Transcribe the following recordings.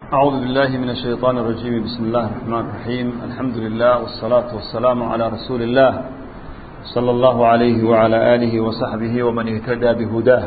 أعوذ بالله من الشيطان الرجيم. بسم الله الرحمن الرحيم. الحمد لله والصلاة والسلام على رسول الله صلى الله عليه وعلى آله وصحبه ومن اهتدى بهداه.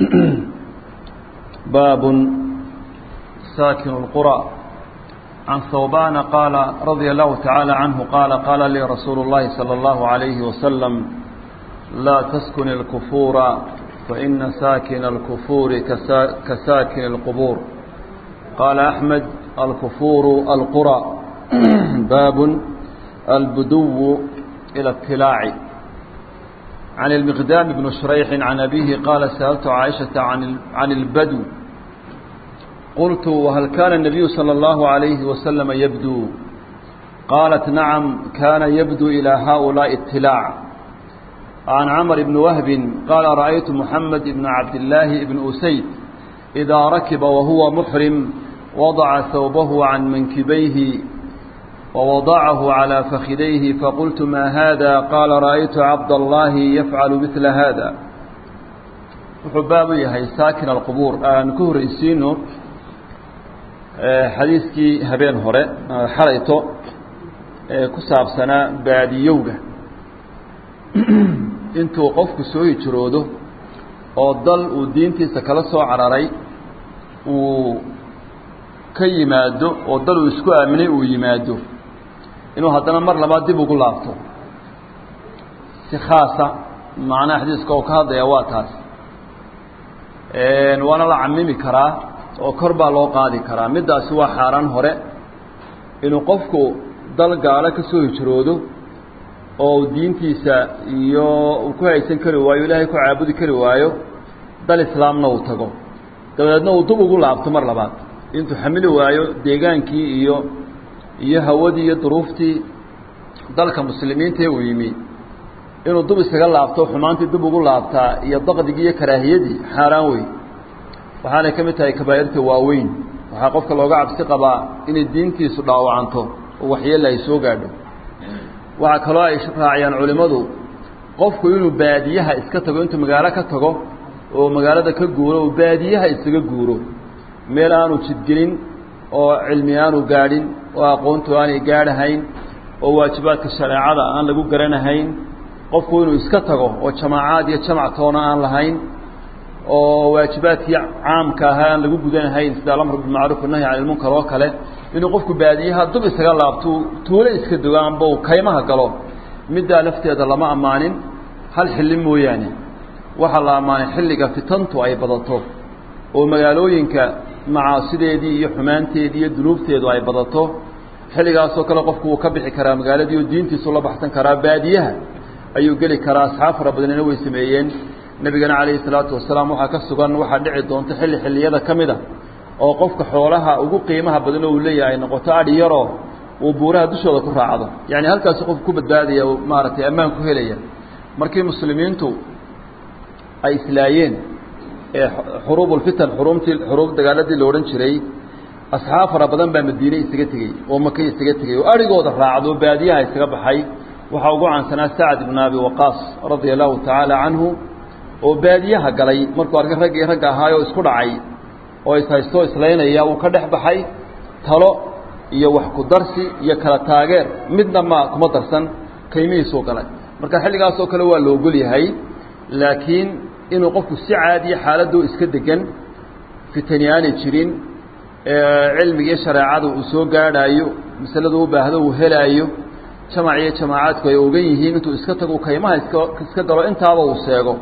باب ساكن القرى. عن ثوبان قال رضي الله تعالى عنه قال لي رسول الله صلى الله عليه وسلم: لا تسكن الكفور فإن ساكن الكفور كساكن القبور. قال أحمد: الكفور القرى. باب البدو إلى الطلاع. عن المقدام بن شريح عن أبيه قال: سألت عائشة عن البدو، قلت: وهل كان النبي صلى الله عليه وسلم يبدو؟ قالت: نعم، كان يبدو إلى هؤلاء الطلاع. عن عمر بن وهب قال: رأيت محمد بن عبد الله بن أسيد إذا ركب وهو محرم وضع ثوبه عن منكبيه ووضعه على فخذيه، فقلت: ما هذا؟ قال: رأيت عبد الله يفعل مثل هذا. وحبابي هي ساكن القبور. نكهر إسينو حديثكي هبين هوري حريتو كساب سنة بعد يوغا intuu qofku soo hijroodo oo dal uu diintiisa kala soo cararay uu ka yimaado oo dal uu isku aaminay uu yimaado inuu haddana mar labaad dib ugu laabto si khaasa macna xadiiska oo ka hadlaya waa taas waana la camimi karaa oo kor baa loo qaadi karaa. midaasi waa xaaraan hore inuu qofku dal gaala ka soo hijroodo oo diintiisa iyo uu ku haysan kari waayo, ilaahay ku caabudi kari waayo, dal islaamna uu tago dabadeedna uu dib ugu laabto mar labaad intuu xamili waayo deegaankii iyo hawadii iyo duruuftii dalka muslimiinta uu yimi, inuu dib isaga laabto xumaantii dib ugu laabtaa iyo daqdigii iyo karaahiyadii xaaraan weyn. waxaanay ka mid tahay kabaa'irta waaweyn. waxaa qofka looga cabsi qabaa inay diintiisu dhaawacanto oo waxyeello ay soo gaadho. waxaa kaloo ay raaciyaan culimmadu qofku inuu baadiyaha iska tago, intuu magaalo ka tago oo magaalada ka guuro oo baadiyaha isaga guuro, meel aanu jidgelin oo cilmi aanu gaadhin oo aqoontu aanay gaadhahayn oo waajibaadka shareecada aan lagu garanahayn. qofku inuu iska tago oo jamaacaad iyo jamac toona aan lahayn oo waajibaadkii caamka ahaa aan lagu gudanahayn sida alamru bilmacruuf wanahyi cani lmunkar oo kale, inuu qofku baadiyaha dub isaga laabto tuulo iska dogo amba uu kaymaha galo. middaa lafteeda lama ammaanin hal xilli mooyaane. waxaa la ammaanay xilliga fitantu ay badato oo magaalooyinka macaasideedii iyo xumaanteedii iyo dunuubteedu ay badato. xilligaasoo kale qofku wuu ka bixi karaa magaaladii oo diintiisu la baxsan karaa, baadiyaha ayuu geli karaa. asxaab fara badanina way sameeyeen. nebigana calayhi salaatu wasalaam waxaa ka sugan waxaa dhici doonta xilliyada ka mid a oo qofka xoolaha ugu qiimaha badan oo uu leeyahay noqoto adhi yaroo uu buuraha dushooda ku raacdo, yacni halkaasi qofku ku badbaadaya oo maaragtay ammaan ku helaya. markii muslimiintu ay islaayeen xuruubulfitan xuruub dagaaladii la odhan jiray, asxaab fara badan baa madiine isaga tegey oo maka isaga tegey oo adhigooda raacdo baadiyaha isaga baxay. waxaa ugu caansanaa sacd ibn abi waqaas radia allahu tacaala canhu oo baadiyaha galay markuu arkay raggii ragga ahaayoo isku dhacay oo ishaystoo islaynaya uu ka dhex baxay. talo iyo wax ku darsi iyo kala taageer midna kuma darsan, kaymihiisuu galay. marka xilligaasoo kale waa la ogol yahay, laakiin inuu qofku si caadiya xaaladoo iska degan, fitani aanay jirin, cilmigii shareecada uu soo gaadhaayo, masaladu u baahdo uu helaayo, jamac iyo jamaacaadku ay ogan yihiin, intuu iska tago kaymaha iska galo intaaba uu seego,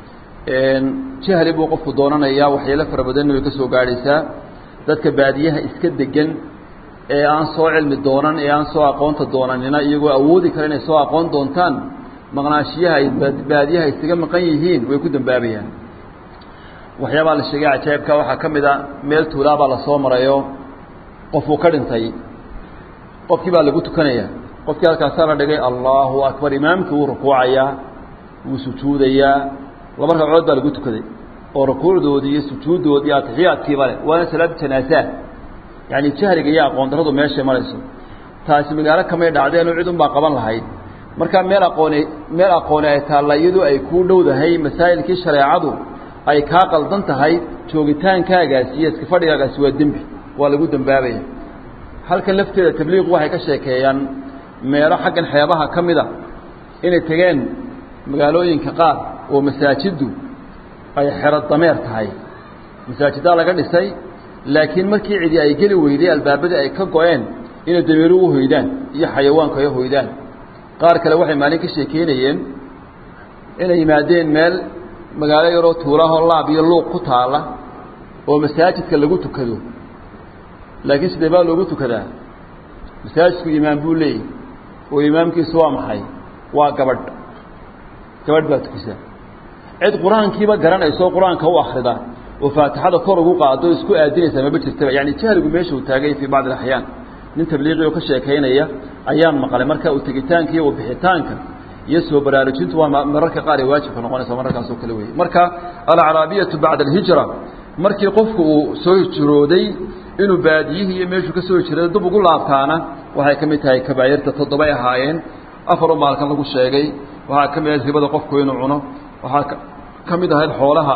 jahli buu qofku doonanayaa. waxyeelo fara badanna way ka soo gaadhaysaa. dadka baadiyaha iska degan ee aan soo cilmi doonan ee aan soo aqoonta doonanina iyagoo awoodi kara inay soo aqoon doontaan, maqnaashiyaha ay baadiyaha isaga maqan yihiin way ku dambaabayaan. waxyaabaa la sheegay cajaa'ibka waxaa ka mid a meel tuulaabaa la soo marayo qof uu ka dhintay. qofkii baa lagu tukanaya. qofkii halkaasaa la dhigay, allahu akbar, imaamkii wuu rukuucayaa, wuu sujuudayaa. 2 ragcood baa lagu tukaday oo rukuucdoodii iyo sujuuddoodii iyo atixiyaadkiiba leh. waana salaad janaasaa, yacni jahliga iyo aqoon darradu meeshay marayso. taasi magaalo kamay dhacdeen oo cid unbaa qaban lahayd. markaa meel aqooni ay taalla iyadoo ay kuu dhowdahay masaa'ilkii shareecadu ay kaa qaldan tahay, joogitaankaagaasi iyo iska fadhigaagaasi waa dembi. waa lagu dambaabaya halkan lafteeda tabliiq waxay ka sheekeeyaan meelo xaggan xeebaha ka mid a inay tageen magaalooyinka qaar oo masaajiddu ay xero dameer tahay masaajidaa laga dhisay laakiin markii cidi ay geli weyday albaabadii ay ka go-een inay dameeru u hoydaan iyo xayawaanku ay hoydaan qaar kale waxay maalin ka sheekeynayeen inay yimaadeen meel magaalo yaroo tuulahoo laab iyo luuq ku taalla oo masaajidka lagu tukado laakiin sidee baa loogu tukadaa masaajidku imaam buu leeyahy oo imaamkiisu waa maxay waa gabadh baa tukisa cid qur-aankiiba garanayso qur-aanka u akhrida oo faatixada kor ugu qaado isku aadinaysa maba jirtaba yani jahligu meesha uu taagay fii bacdi alaxyaan nin tabliiqi oo ka sheekaynaya ayaan maqlay marka uu tegitaanka iyo bixitaanka iyo soo baraarujintu waa mararka qaar ay waajibka noqonaysa mararkaasoo kale weeye marka alcaraabiyatu bacda alhijra markii qofku uu soo hijrooday inuu baadiyihii iyo meeshuu ka soo hijrooday dib ugu laabtaana waxay ka mid tahay kabaayirta 7 ay ahaayeen 4 maalkan lagu sheegay waxaa ka mid ah ribada qofku inuu cuno waxaa ka mid ahayd xoolaha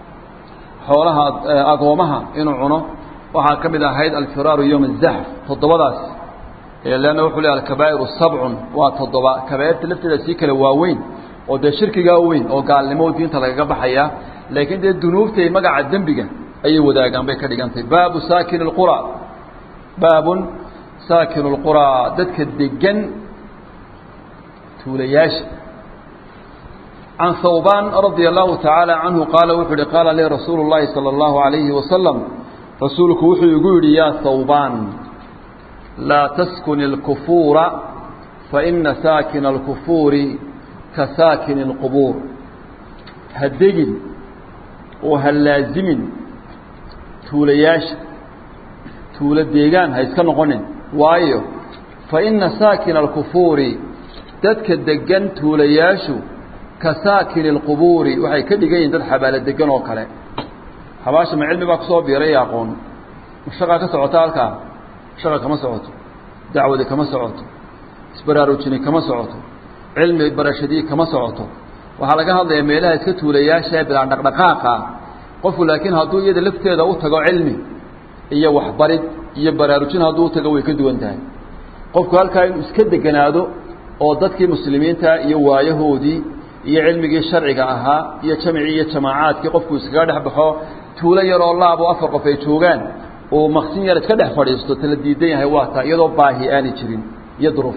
agoomaha inuu cuno waxaa ka mid ahayd alfiraaru yowm الzaxf 7daas leanna wuxuu leeyahay alkabaa'iru 7 waa 7 kabaa'irta lafteeda sii kale waaweyn oo dee shirkigaa weyn oo gaalnimo diinta lagaga baxaya laakiin dee dunuubtay magaca dembiga ayay wadaagaan bay ka dhigantay baabu saakin اlqura baabun saakin اlqura dadka degan tuulayaasha عن ثوبان رضي الله تعالى عنه قال وحده قال لي رسول الله صلى الله عليه وسلم رسولك وحده يقول يا ثوبان لا تسكن الكفور فإن ساكن الكفور كساكن القبور هدجل وهلازم تولياش تولديغان هيسكن قنن وايو فإن ساكن الكفور تتكدجن تولياشو كساكن القبور waxay ka dhigayn dad xabaal degan oo kale xabaasha ma cilmi baa ku soo biiray aqoon shaqa ka socota halka shaqa kama socoto dacwada kama socoto isbaraarujini kama socoto cilmi barashadii kama socoto waxa laga hadlayaa meelaha iska tuulayaasha bilaan dhaqdhaqaaqa qofku laakiin hadduu iyada lafteeda u tago cilmi iyo waxbarid iyo baraarujin hadduu tago way ka duwan tahay qofku halka inuu iska deganaado oo dadkii muslimiinta iyo waayahoodii iyo cilmigii sharciga ahaa iyo jamci iyo jamaacaadkii qofku iskaga dhex baxo tuulo yar oo laabo 4 qof ay joogaan oo maqsin yar iska dhex fadhiisto tala diidan yahay waa taa iyadoo baahi aan jirin iyo duruuf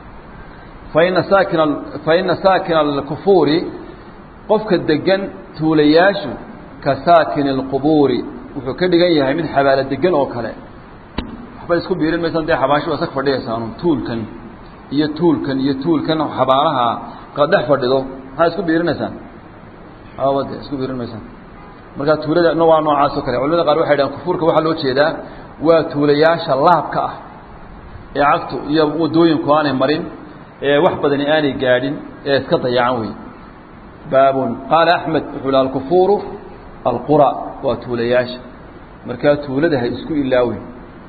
fa inna saakin al-kufuri qofka degan tuulayaashu ka saakin al-quburi wuxuu ka dhigan yahay mid xabaala degan oo kale waxba isku biirin maysan dee xabaashi waa sag fadhiyaysan tuulkan iyo tuulkan xabaalaha qadax fadhido ha isku biirinaysaan awada isku biirinaysaan marka tuulada noocaas oo kale culimada qaar waxay dhahaan kufurka waxa loo jeedaa waa tuulayaasha laabka ah ee cagtu iyo wadooyinku aanay marin ee wax badan aanay gaadhin ee iska dayacan weey baabun qala ahmed wuxuu al-kufuru al-qura wa tuulayaasha marka tuulada hay isku ilaawin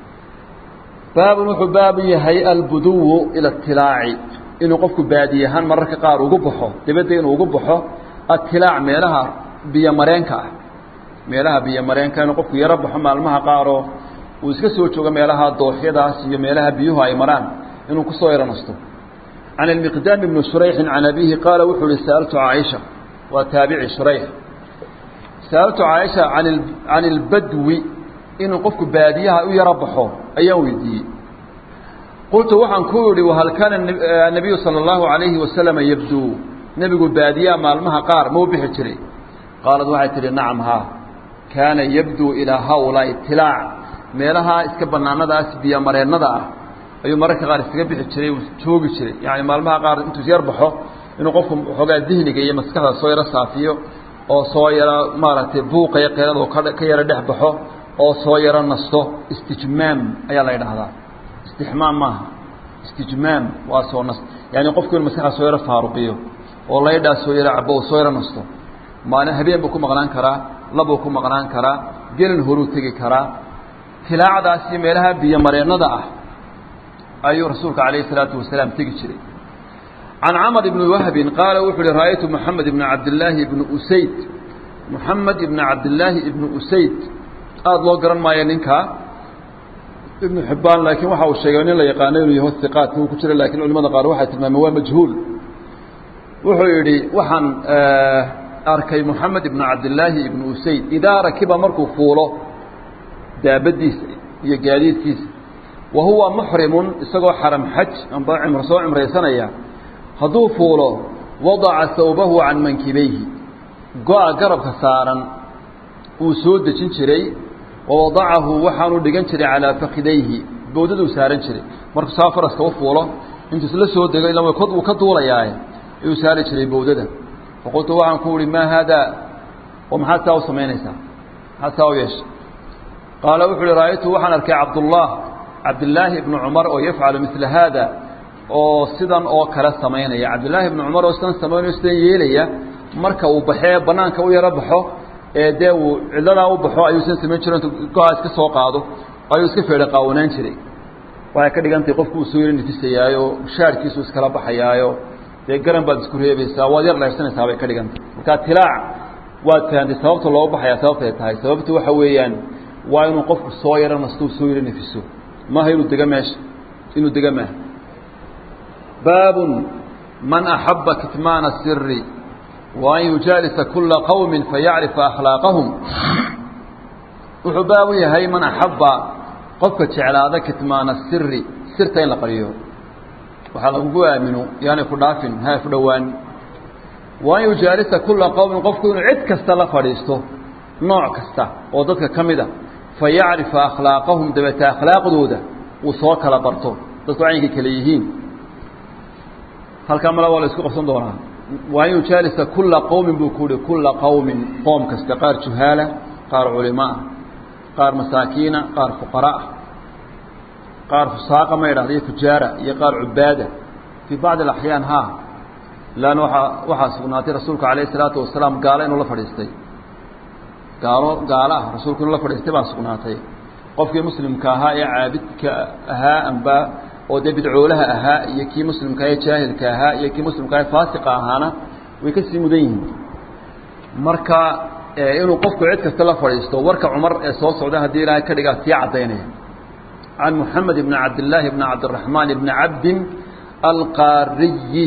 baabun wuxuu baab yahay al-budu ila tilaa'i inuu qofku baadiyahan mararka qaar ugu baxo dibadda inuu ugu baxo atilaac meelaha biyo mareenka ah meelaha biyo mareenka inuu qofku yara baxo maalmaha qaaro uu iska soo joogo meelaha dooxyadaas iyo meelaha biyuhu ay maraan inuu ku soo yaranasto عن المقدام بن شريح عن أبيه قال وحول سألت عائشة وتابع شريح سألت عائشة عن البدو إنه قفك باديها يربحه أيويدي قلت وحن كوري وهل كان النبي صلى الله عليه وسلم يبدو نبي بادية مع المها قار مو بحجري قالت وحيت لي نعم ها كان يبدو إلى هؤلاء اطلاع ميلها اسكبنا نداس بيا مرين نداء أي مرة قار اسكبي حجري وشوقي شري يعني مع المها قار انتو يربحه إنه قفكم حقا ذهني جاي مسكها صويرة صافية أو صويرة مارة بوقة يقيرا وكيرا دحبحه أو صويرة نصه استجمام أي الله يدهذا استحمام معها استجمام واسو نص يعني قفكم المسكها صويرة فاروقية والله يدا صويرة عبو صويرة نصه ما أنا هبين بكم مغنان كرا لبوكم مغنان كرا جيل هرو تجي كرا تلاع داسي ميلها بيمرين نضع أي رسولك عليه الصلاة والسلام تجي شري عن عمر بن وهب قال وحول رأيت محمد بن عبد الله بن أسيد محمد بن عبد الله بن أسيد أدلو قرن ما ينكا ابن حبان لكن waxa uu sheegay in la yaqaan inuu yahay thiqaat uu ku jira laakiin culimada qaar waxa tilmaamay waa majhuul wuxuu yiri waxaan arkay Muhammad ibn Abdullah ibn Usayd idaa rakiba markuu fuulo daabadiisa iyo gaadiidkiisa wa huwa muhrim isagoo xaram hajj amba umra soo umraysanaya haduu fuulo wada'a thawbahu an mankibayhi go'a garabka saaran uu soo dejin jiray ووضعه وحانو دغان جري على فخذيه بوددو سارن جري markuu saafaraska u fuulo inta isla soo degay lama kod uu ka duulayaay ayuu saari jiray bowdada faqultu waxaan ku wiri ma hada وما taa u sameynaysa hatta u yeesh qala wuxuu raaytu waxaan arkay Abdullah ibn Umar oo yafعل مثل هذا oo sidan oo kala sameynaya Abdullah ibn Umar oo sidan sameynayay yeelaya marka uu baxay banaanka u yara baxo ee uu cilada u baxo ayuu sameyn jiray go'aas ka soo qaado ayuu iska feeray qaawanaan jiray waxa ka dhigantay qofku uu soo yeerin nafisayaayo shaarkiisu iska la baxayaayo ee garan baad isku reebaysaa waad yar leeysanaysaa bay ka dhigantay marka tilaac waa taanti sababta loo baxaya sababta ay tahay sababtu waxa weeyaan waa inuu qofku soo yeeran nastuu soo yeerin nafiso ma hayru degameesh inuu degamaa baabun man ahabba kitmana sirri وأن يجالس كل قوم فيعرف أخلاقهم وحباوي هاي من أحب قفك على هذا كتمان السر سرتين لقريه وحلقوا منه يعني فدافن هاي فدوان وأن يجالس كل قوم قفك عد كستا فريسته نوع كستا وضدك كمدة فيعرف أخلاقهم دبت أخلاق دودة وصوك لبرتو تطعينك كليهين هل كامل أول اسكو قصن دورها وأن يجالس كل قوم بكل كل قوم كاستقار جهالة قار علماء قار مساكين قار فقراء قار فساق ما يرى تجارة يقار عبادة في بعض الأحيان لا وحى سبناتي رسولك عليه الصلاة والسلام قال إنه الله فريستي قال رسولك إنه الله فريستي بها سبناتي قفك مسلم كاها يعابد كاها أنباء ودي بدعوا لها أها يكي مسلم كاي جاهل كاها يكي مسلم كاي فاسق أهانا ويكسي مدين مركا إنه قفك عدك استلا فريستو وركا عمر صوت سعودها ديرها كدقا سياع دينه عن محمد بن عبد الله بن عبد الرحمن بن عبد القاري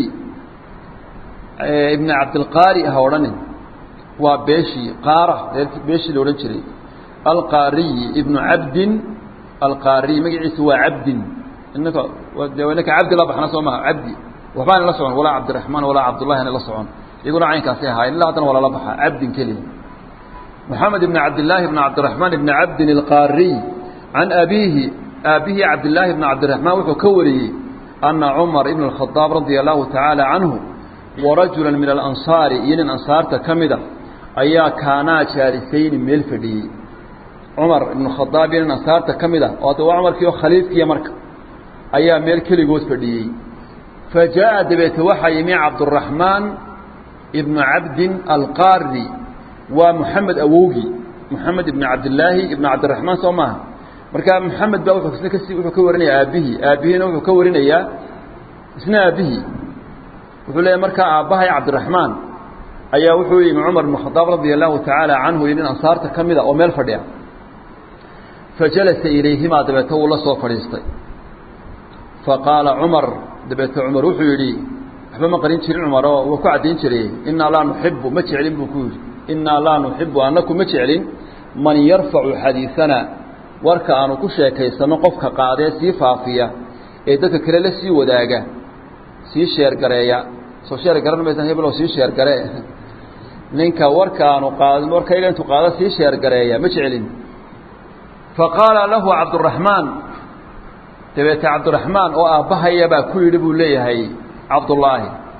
ابن عبد القاري هوراني وبيشي قارة بيشي لورنشري القاري ابن عبد القاري مقعيس هو عبد إنك عبد الله بحنا سوما عبدي وفان لا سعون ولا عبد الرحمن ولا عبد الله لا سعون يقول عينك سيها إلا هذا ولا لبحة عبد كلمة محمد بن عبد الله بن عبد الرحمن بن عبد القاري عن أبيه عبد الله بن عبد الرحمن وكوري أن عمر بن الخطاب رضي الله تعالى عنه ورجلا من الأنصار ين أنصار تكمدة أيا كانا شارسين ملفدي عمر بن الخطاب ين أنصار تكمدة وأتوا عمر كيو خليف كي مرك أيام ملكي جوز فدي فجاء دبيت وحي مع عبد الرحمن ابن عبد القاري ومحمد أووغي محمد ابن عبد الله ابن عبد الرحمن سوما مركا محمد بقى وكورني أبيه وكورني يا اسمه أبيه وقال لي مركا أباه عبد الرحمن أيا وحوي مع عمر بن الخطاب رضي الله تعالى عنه يدين أنصار تكمل أو ميل فديا فجلس إليهما دبيته والله صوف فريستي فقال عمر دبيت عمر وحيري حبما قرين شري عمر وكعدين شري إنا لا نحب ما تعلم بكور إنا لا نحب أنكم ما تعلم من يرفع حديثنا وركا أنو كشي كيسا نقفك قاعدة سي فافية إيدك كلا سي وداقة سي شير قرية سو شير قرية ميسان يبلو سي شير قرية نينكا وركا أنو قاعدة وركا إلي أنتو قاعدة سي شير قرية ما تعلم فقال له عبد الرحمن تبيت عبد الرحمن وأبها يبا كل ربو ليه عبد الله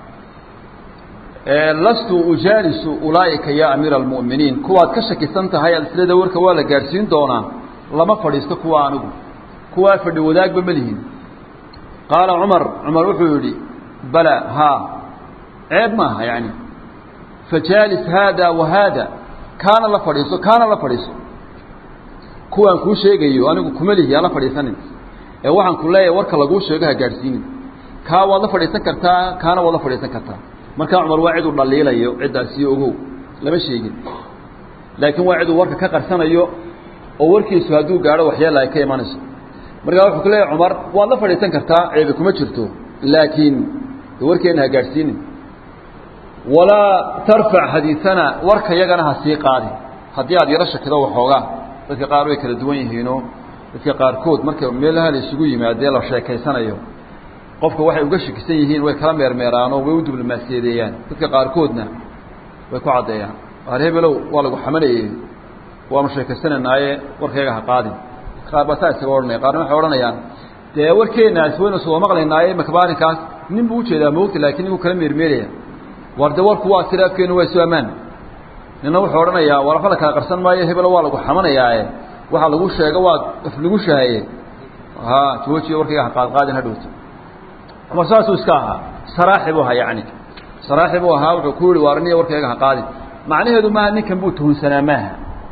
لست أجالس أولئك يا أمير المؤمنين كوات كشك سنت هاي السلة ورك ولا جالسين دونا لما فريست كوانو كوا فرد وذاك بملهين قال عمر وحيولي بلى عيب ما يعني فجالس هذا وهذا كان الله فريسو كوان كو شيغيو أنا كمليه يلا فريسانين waxaan ku leeyahay warka lagu sheego ha gaarsiin ka wada fadhiisan kartaa kaana wada fadhiisan kartaa marka Umar waa cid u dhaliilayo cidaasi ogow lama sheegin laakiin waa cid warka ka qarsanayo oo warkiisu haduu gaaro waxyaalo ay ka imanayso markaa wuxuu ku leeyahay cumar waad la fadhiisan kartaa ceebi kuma jirto laakiin warkeena ha gaadhsiinin walaa tarfac xadiidana warka yagana ha sii qaadi haddii aad yaro shakido waxoogaa dadka qaar way kala duwan yihiinoo dadka qaarkood marka meelaha la isugu yimaadee la sheekaysanayo qofka waxay uga shakisan yihiin way kala meermeeraanoo way u diblomaasiyadeeyaan dadka qaarkoodna way ku caddeeyaan qaar hebelow waa lagu xamanayey waanu sheekaysananaaye warkayga ha qaadin qaar baa saa isaga odhanaya qaarna waxay odhanayaan dee warkeenaas waynu soo maqlaynaaye makbaarinkaas nin buu ujeedaa moogta laakiin ninkuu kala meermeeraya war de warku waa sida afkeenu waa isu ammaan nina wuxuu odhanayaa war waxba la kala qarsan maayo hebelo waa lagu xamanayaaye waxaa lagu sheego waa af lagu shahaye ha joojiyo warkayga ha qaadqaadin ha dhowto cumar saasuu iska ahaa saraaxi buu ahaa yacni saraaxi buu ahaa wuxuu ku yihi waarniya warkayga ha qaadin macnaheedu maaha ninkan buu tuhunsanaa maaha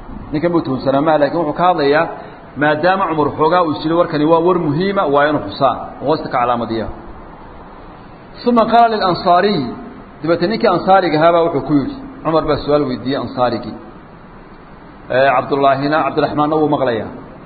lakin wuxuu ka hadlayaa maadaama cumar xoogaa uu jiro warkani waa war muhiima waa inuu xusaa hoosta ka calaamadiya uma qaala lilansaariy dabeete ninkii ansaariga ahaabaa wuxuu ku yidhi cumar baa su-aal weydiiyey ansaarigii cabdiraxmaanna wuu maqlayaa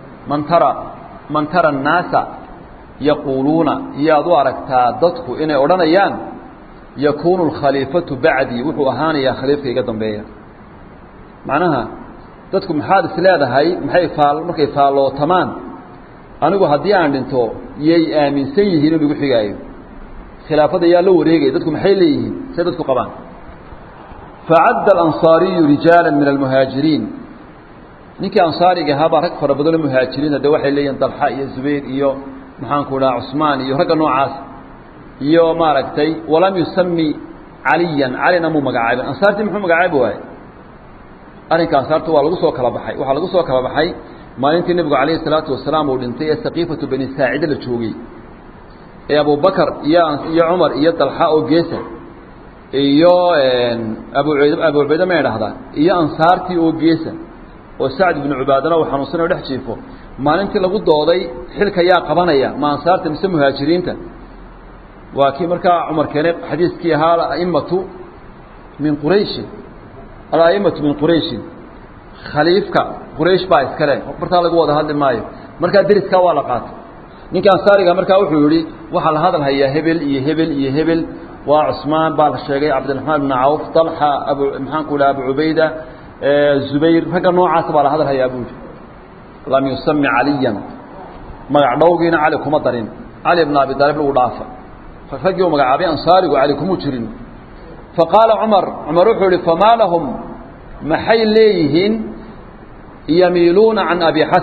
man tara annaasa yaquuluuna iyaad u aragtaa dadku inay odhanayaan yakuunu alkhaliifatu bacdii wuxuu ahaanayaa khaliifka iga dambeeya macnaha dadku maxaad is leedahay markay faallootamaan anigu haddii aan dhinto yay aaminsan yihiin in igu xigaayo khilaafada yaa la wareegaya dadku maxay leeyihiin say dadku qabaan facadda alansaariyu rijaala min almuhaajiriin ninkii ansaariga ahaabaa rag fara badanoo muhaajiriina de waxay leeyihin dalxa iyo zubayr iyo maxaanku dhaha cusmaan iyo ragga noocaas iyo maaragtay walam yusami caliyan calina muu magacaabin ansaartii muxuu magacaabi waaye arrinka ansaarta waa lagu soo kala baxay waxaa lagu soo kala baxay maalintii nebigu calayhi salaatu wasalaam uu dhintay ee saqiifatu bani saacida la joogay ee abubakar iyo cumar iyo dalxa oo geesa iyo abu cubayda ma idhahdaa iyo ansaartii oo geesa oo sacd ibnu cubaadana uu xanuunsanayo dhex jiifo maalintii lagu dooday xilka yaa qabanaya ma ansaarta mise muhaajiriinta waa kii markaa cumar keenay xadiiskii ahaa ala'immatu min qurayshin ala'immatu min qurayshin khaliifka quraysh baa iskale bartaa lagu wada hadli maayo markaa deriskaa waa la qaatay ninka ansaariga markaa wuxuu yihi waxaa la hadal hayaa hebel iyo hebel iyo hebel waa cusmaan baa la sheegay cabdiraxmaan ibn cawf dalxa maxaanku dhaha abu cubayda zubayr ragga noocaasa baa la hadal hayaa buu yihi lam yusami caliyan magac dhowgiina cali kuma darin cali bn abi aalib lagu dhaafa raggii u magacaabay ansaarigu cali kuma jirin faqaala cumar wuxuu yihi famaa lahum maxay leeyihiin yamiiluuna can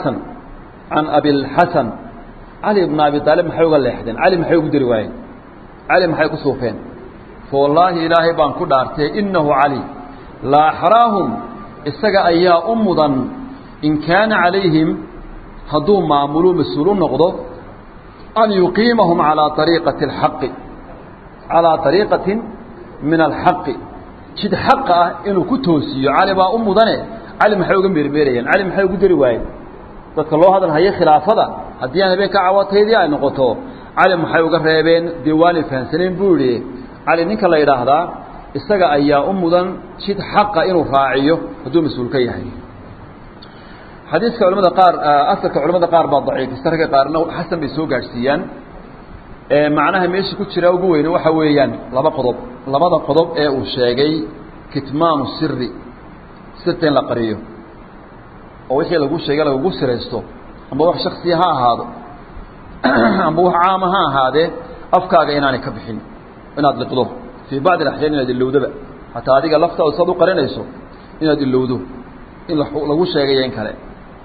abilxasan cali bn abi aalib maxay uga leexdeen cali maxay ugu dari waayeen cali maxay ku suufeen fawallaahi ilaahay baan ku dhaartay inahu cali la axraahum isaga ayaa u mudan in kaana calayhim hadduu maamulu mas-uul u noqdo an yuqiimahum calaa ariiqatin min alxaqi jid xaqa ah inuu ku toosiyo cali baa u mudane cali maxay uga meermeerayeen cali maxay ugu dari waayeen dadka loo hadal haye khilaafada haddii aan habeenka cawataydii ay noqoto cali maxay uga reebeen dee waanay fahamsanayn buu yihi cali ninka la yidhaahdaa isaga ayaa u mudan jid xaqa inuu raaciyo hadduu mas-uul ka yahay xadiiska culamada qaar asalka culamada qaar baa daciifisa ragga qaarna xasan bay soo gaadhsiiyaan macnaha meesha ku jira ugu weyne waxa weeyaan labada qodob ee uu sheegay kitmaanu sirri sirta in la qariyo oo wixii lagu sheegay lagugu siraysto amba wax shaksiya ha ahaado amba wax caama ha ahaadee afkaaga inaanay ka bixin inaad liqdo fii bacdi alaxyaan inaad ilowdoba hataa adiga laftaada saad u qarinayso inaad ilowdo in lagu sheegayo in kale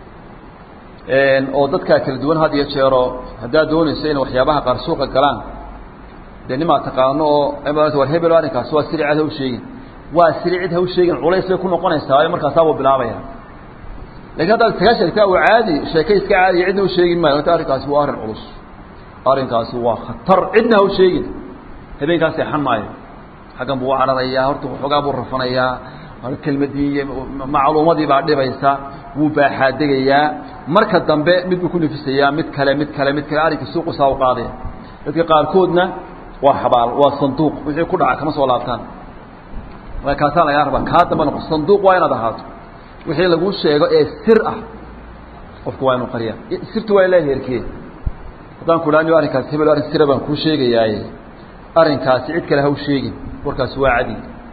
oo dadkaa kala duwan had iyo jeero haddaad doonayso inay waxyaabaha qaar suuqa galaan dee nimaa taqaano oo war hebel arrinkaas waa siri cid ha u sheegin waa siri cid ha u sheegin culays bay ku noqonaysaayo markaasaa buu bilaabaya lakin haddaad iskaga sheegtaa waa caadi sheeke iska caadiya cidna u sheegin maayo ata arrinkaasi waa arrin culus arrinkaasi waa khatar cidna ha u sheegin habeenkaas seexan maayo xaggan buu u cararayaa horta waxoogaa buu rafanayaa kelmadii macluumadii baa dhibaysa wuu baaxaadegayaa marka dambe mid buu ku nafisayaa mid kale arrinka suuqu saa u qaadaya dadka qaarkoodna waa xabaal waa sanduuq wixii ku dhaca kama soo laabtaan kaasaa lagaa rabaa kaa damba noqo sanduuq waa inaad ahaato wixii laguu sheego ee sir ah qofku waa inuu qariya sirtu waa ilaahi herkee haddaan ku dhaaniyo arrinkaas hebel arrin sira baan kuu sheegayaaye arrinkaasi cid kale ha u sheegin warkaasi waa cadi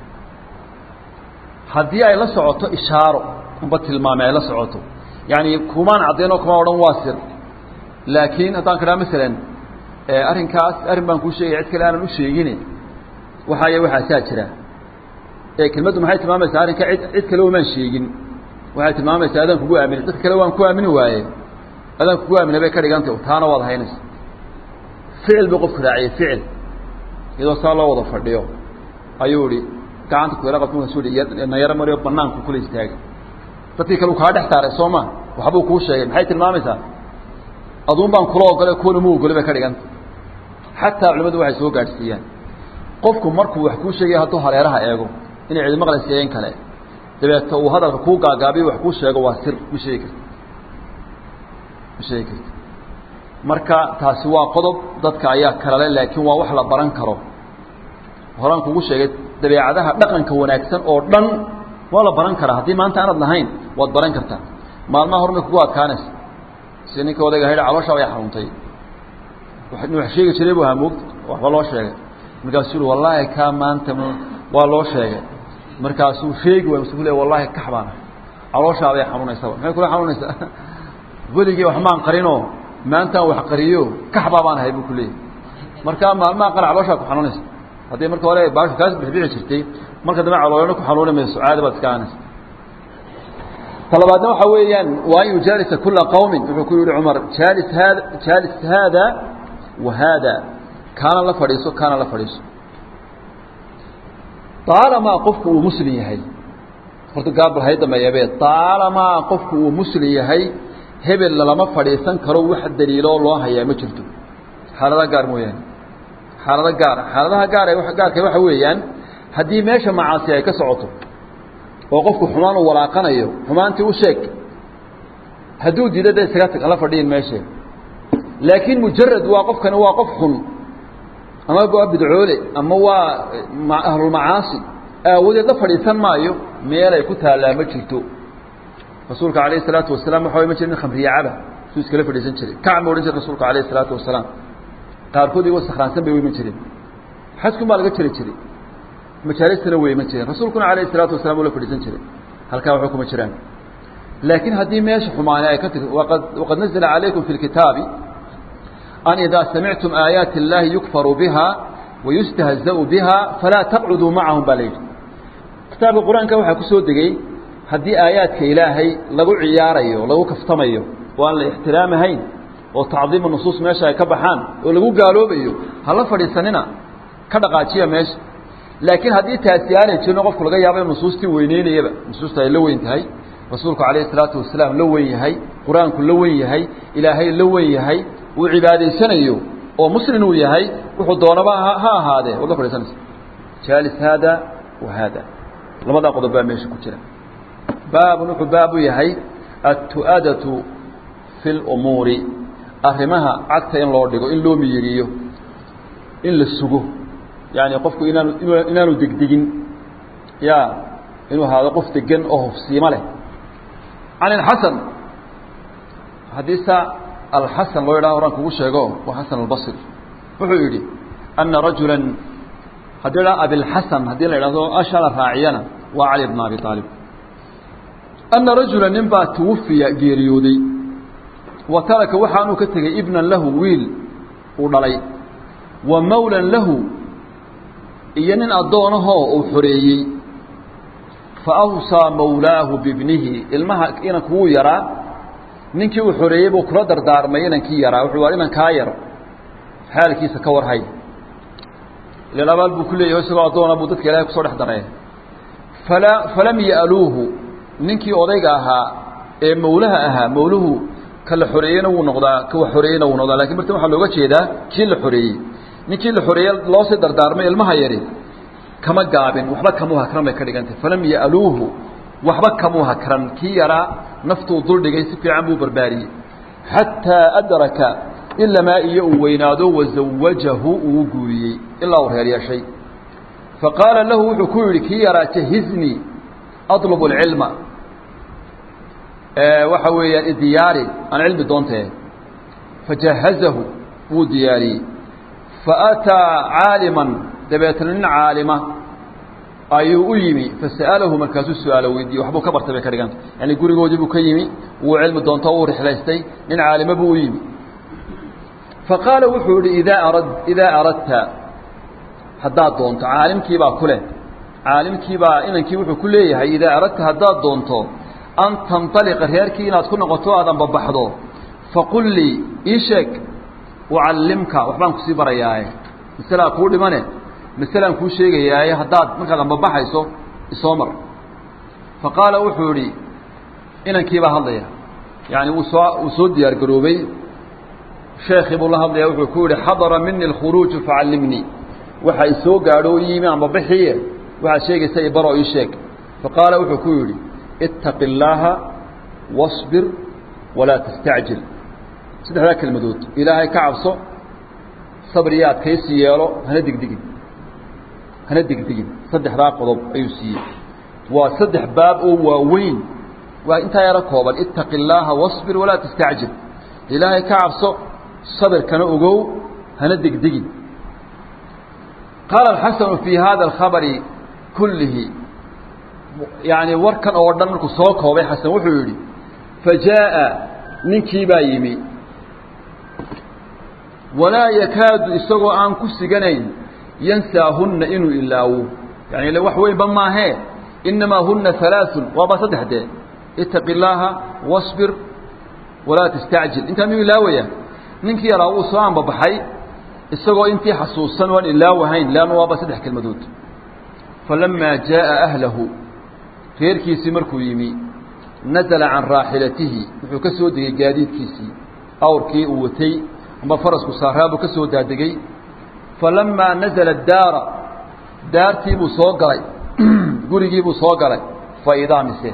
haddii ay la socoto ishaaro amba tilmaamay ay la socoto yani kumaan caddeynoo kuma odhan waa sir laakiin haddaan ka dhaha masalan arrinkaas arrin baan kuu sheegaya cid kale aanan u sheegin waxaaya waxaasaa jira kelmaddu maxay tilmaamaysaa arrinka cid kale omaan sheegin waxay tilmaamaysaa adaan kugu aaminay dadka kale waan ku aamini waaye adaan kugu aaminay bay ka dhigantay taana waad haynaysa ficil buu qofku raaciyey ficil iyadoo saa loo wada fadhiyo ayuu ihi gacanta kuyara qabta markaasuu ihi nayaro mariyo banaanku kula istaagay dadkii kale uu kaa dhex saaray soo ma waxbuu kuu sheegay maxay tilmaamaysaa aduun baan kula ogolay kuwana mu ogolay bay ka dhigantay xataa culimadu waxay soo gaadhsiiyaan qofku markuu wax kuu sheegay hadduu hareeraha eego inay cidi maqlaysiiyeen kale dabeeto uu hadalka kuu gaagaabiyo wax kuu sheego waa sir ma sheegi karta marka taasi waa qodob dadka ayaa kalale laakiin waa wax la baran karo horaan kugu sheegay dabeecadaha dhaqanka wanaagsan oo dhan waa la baran karaa haddii maanta aanad lahayn waad baran kartaa maalmaha hormay kugu adkaanaysa si ninka odayga haydha caloosha way xanuuntay wax sheegi jiray buu ahaa moogta waxba loo sheegay markaasuu ui wallaahi kaa maanta waa loo sheegay markaasuu sheegi waay masuul wallahi kax baana calooshaa bay xanuunaysaba maxay kula xanuunaysaa weligii wax maan qarinoo maantaan wax qariyo kaxbaa baan ahay buu ku leeyahy markaa maalmaha qar calooshaa ku xanuunaysa haddii marka hore baashu kaas bixbixi jirtay marka dambe caloolana ku xanuuni mayso caada baad iska aanaysa talabaadna waxa weeyaan waa an yujaalisa kula qawmin wuxuu ku yihi cumar jaalis haada wa haada kaana la fadhiiso kaana la fadhiiso taalamaa qofku uu muslim yahay horta gaabal hay dambeeyabe taalamaa qofku uu muslim yahay hebel lama fadhiisan karo wax daliiloo loo hayaa ma jirto xaalada gaar mooyaane xaaladaha gaarka waxa weeyaan haddii meesha macaasi ay ka socoto oo qofku xumaan uu walaaqanayo xumaantii u sheeg hadduu diido dee isaga tag hala fadhiyin meesha laakiin mujarad waa qofkani waa qof xun ama waa bidcoole ama waa ahlulmacaasi aawadeed la fadhiisan maayo meelay ku taallaa ma jirto rasuulka calayhi salaatu wasalaam waxa ma jirin khamriye caba suu iskala fadhiisan jiray kacma odhan jiray rasuulka calayhi salaatu wasalaam qaarkood igoo sakhraansan bay weyman jireen xadkun baa laga jiri jiray majaalistana weyman jireen rasuulkuna calayhi salaatu wasalaam uu la fadhiisan jiray halkaa waxba kuma jiraan laakiin haddii meesha xumaane ay ka tiri waqad nazala calaykum fi lkitaabi an idaa samictum aayaati اllaahi yukfaru biha wayustahza'u biha falaa taqcuduu macahum baa layidhi kitaabka qur-aanka waxaa ku soo degey haddii aayaadka ilaahay lagu ciyaarayo lagu kaftamayo oo aan la ixtiraamahayn oo tacdiima nusuus meesha ay ka baxaan oo lagu gaaloobayo hala fadhiisanina ka dhaqaajiya meesha laakiin haddii taasi aanay jirno qofku laga yaaba in nusuustii weyneynayaba nusuusta ay la weyn tahay rasuulku calayhi salaatu wasalaam la weyn yahay qur-aanku la weyn yahay ilaahay la weyn yahay uu cibaadaysanayo oo muslim uu yahay wuxuu doonaba ha ahaadee waad la fadhiisanaysa jaalis haada wa haada labadaa qodob baa meesha ku jira baabun wuxuu baabu yahay attu'adatu fi lumuuri arrimaha cagta in loo dhigo in loo miyiriyo in la sugo yaani qofku inaanu degdegin ya inuu ahaado qof degan oo hofsiimo leh can ilxasan hadiisa alxasan loo yidhaha horaan kugu sheego waa xasan albasri wuxuu yidhi ana rajula haddii la abilxasan haddii la idhahdo asha la raaciyana waa cali bna abi aalib ana rajula nin baa tuwafiya geeriyooday wa taraka waxaanuu ka tegey ibnan lahu wiil uu dhalay wa mawlan lahu iyo nin addoonahoo uu xoreeyey fa awsaa mawlaahu bibnihi ilmaha inanku wuu yaraa ninkii uu xoreeyey buu kula dardaarmay inankii yaraa wuxuu waa inan kaa yar xaalkiisa ka warhay ilan abaal buu ku leeyahay isagoo addoona buu dadka ilaahay kusoo dhex daree falam ya'luuhu ninkii odayga ahaa ee mawlaha ahaa mawluhu ka la xoreeyeyna wuu noqdaa kawa xoreeyeyna wuu noqdaa lakin marta waxaa looga jeedaa kii la xoreeyey ninkii la xoreeyey loo sii dardaarmay ilmaha yari kama gaabin waxba kamuu hakran bay ka dhigantay falam ya'luuhu waxba kamuu hakran kii yaraa naftuu duldhigay si fiican buu barbaariyey xataa adraka ilamaa iyo uu weynaado wazawajahu uu guuriyey ilaa uu reer yeeshay faqaala lahu wuxuu ku yidhi kii yaraa jahiznii aطlb اcilma waxa weeyaan idiyaari aan cilmi doontee fajahazahu ودياري فأتى عالما دبيتنا عالمة أيو يمي فسأله مركز السؤال ويدي وحبو كبر تبي كرجان يعني يقول جودي بكيمي وعلم الدون طور حلاستي من عالم أبو يمي فقال وحول إذا أردت حداد دونت عالم كيبا كله عالم كيبا إن كيبا كله إذا أردت حداد دونتو أن تنطلق هيركي إن تكون قطوة هذا ببحضه فقل لي إيشك وعلمك وحبان كسيب رياي مثلا أقول لمنه مثلا كل شيء ياي حداد مثلا ببحيسو إسومر فقال وحولي إن كيبا هذا يعني وصود يا الجروبي شيخ ابو الله هذا يقول حضر مني الخروج فعلمني وحي سو غارو يمي ام بخيه وحا شيغي سي برو يشيك فقال وحكول اتق الله واصبر ولا تستعجل سيده ذاك المدود الهي كعبسو صبريات كيس ييلو هنا دغدغين صدح با قضب ايو سي وصدح باب او وين وانت يا ركوبا اتق الله واصبر ولا تستعجل الهي كعبسو صبر كان اوغو هنا دغدغين قال الحسن في هذا الخبر كله يعني وركن او دن markuu soo koobay xasan wuxuu yiri fajaa ninkii baa yimi wala yakadu isagoo aan ku siganayn yansahunna inuu ilaawo yani la wax weyn ma ahe inma hunna thalath wa ba sadexde ittaqillaha wasbir wala tastajil inta mi ilaawaya ninkii yaraa uu soo aanbaxay isagoo intii xasuusan waan ilaawahayn laana waa ba saddex kelmadood falamma jaa ahlahu khayrkiisi markuu yimi nazala an raahilatihi wuxuu ka soo degay gaadiidkiisi awrkii uu watay amba farasku saaraabu ka soo daadegay falamma nazala ad-daara daartii buu soo galay gurigii buu soo galay faidaa mise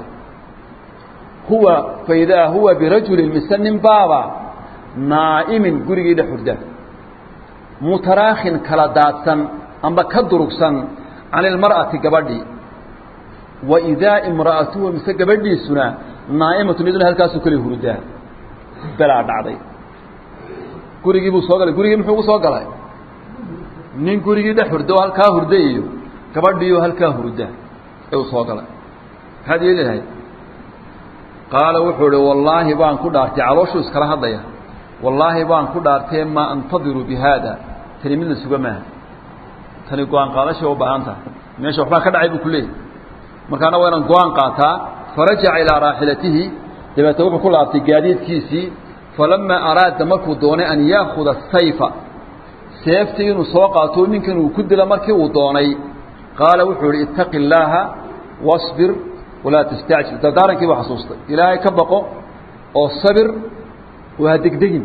huwa birajulin misannin baaba naa'imin gurigii dhexurda mutaraakhin kala daadsan amba ka durugsan can ilmar'ati gabadhi wa idaa imra'atuhu mise gabadhiisuna naa'imatun iduna halkaasuu kala hurdaa balaa dhacday gurigii buu soo galay gurigii muxuu ku soo galay nin gurigii dhex hurda oo halkaa hurda iyo gabadhiioo halkaa hurda ayuu soo galay maxaad yeelahay qaala wuxuu uhi wallaahi baan ku dhaartay calooshuu iskala hadlaya wallaahi baan ku dhaartay ma antadiru bihada tani midna suga maaha tani go-aan qaadashay u baahan tahay meesha waxbaa ka dhacay buu ku leeyahy markaana waa inaan go-aan qaataa farajaca ilaa raaxilatihi dabeete wuxuu ku laabtay gaadiidkiisii falamaa araada markuu doonay an yaakuda sayfa seeftii inuu soo qaato ninkan uu ku dila markii uu doonay qaala wuxuu ihi ittaqi illaaha wasbir walaa tastacjil dardaarankii baa xasuustay ilaahay ka baqo oo sabir waa degdegin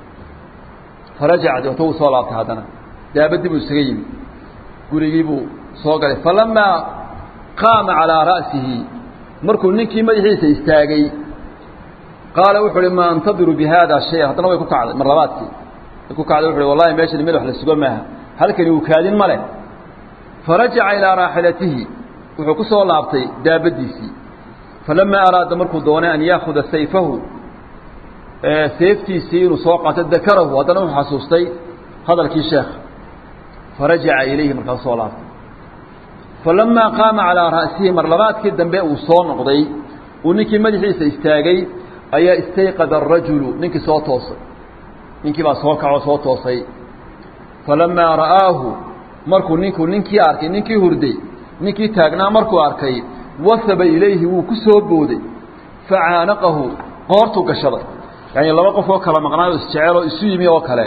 فرجع وتو صلاة هذانا دابدي بسريم قريبو صاغر فلما قام على رأسه مركو نكي مدحيس استاغي قال وحول ما انتظر بهذا الشيء حتى لو يكون قاعد مراتي يكون قاعد وحول والله ماشي الملح للسوق معها هل كان يوكادين مله فرجع إلى راحلته وحكو صلاة دابديسي فلما أراد مركو دونه أن يأخذ سيفه سيفتي سير وسوقة ذكره هذا نوع حسوستي هذا الشيخ فرجع إليه من الصلاة فلما قام على رأسه مرلبات كده بقى وصون قضي ونكي مدحيس استاغي أي استيقظ الرجل نكي صوت وصي نكي ما صوكع وصوت وصي فلما رآه مركو نكي أركي نكي هردي نكي تاغنا مركو أركي وثب إليه وكسو بودي فعانقه قارتو كشري يعني لما قفوا كلا مقناه استعاره يسيمي وكلا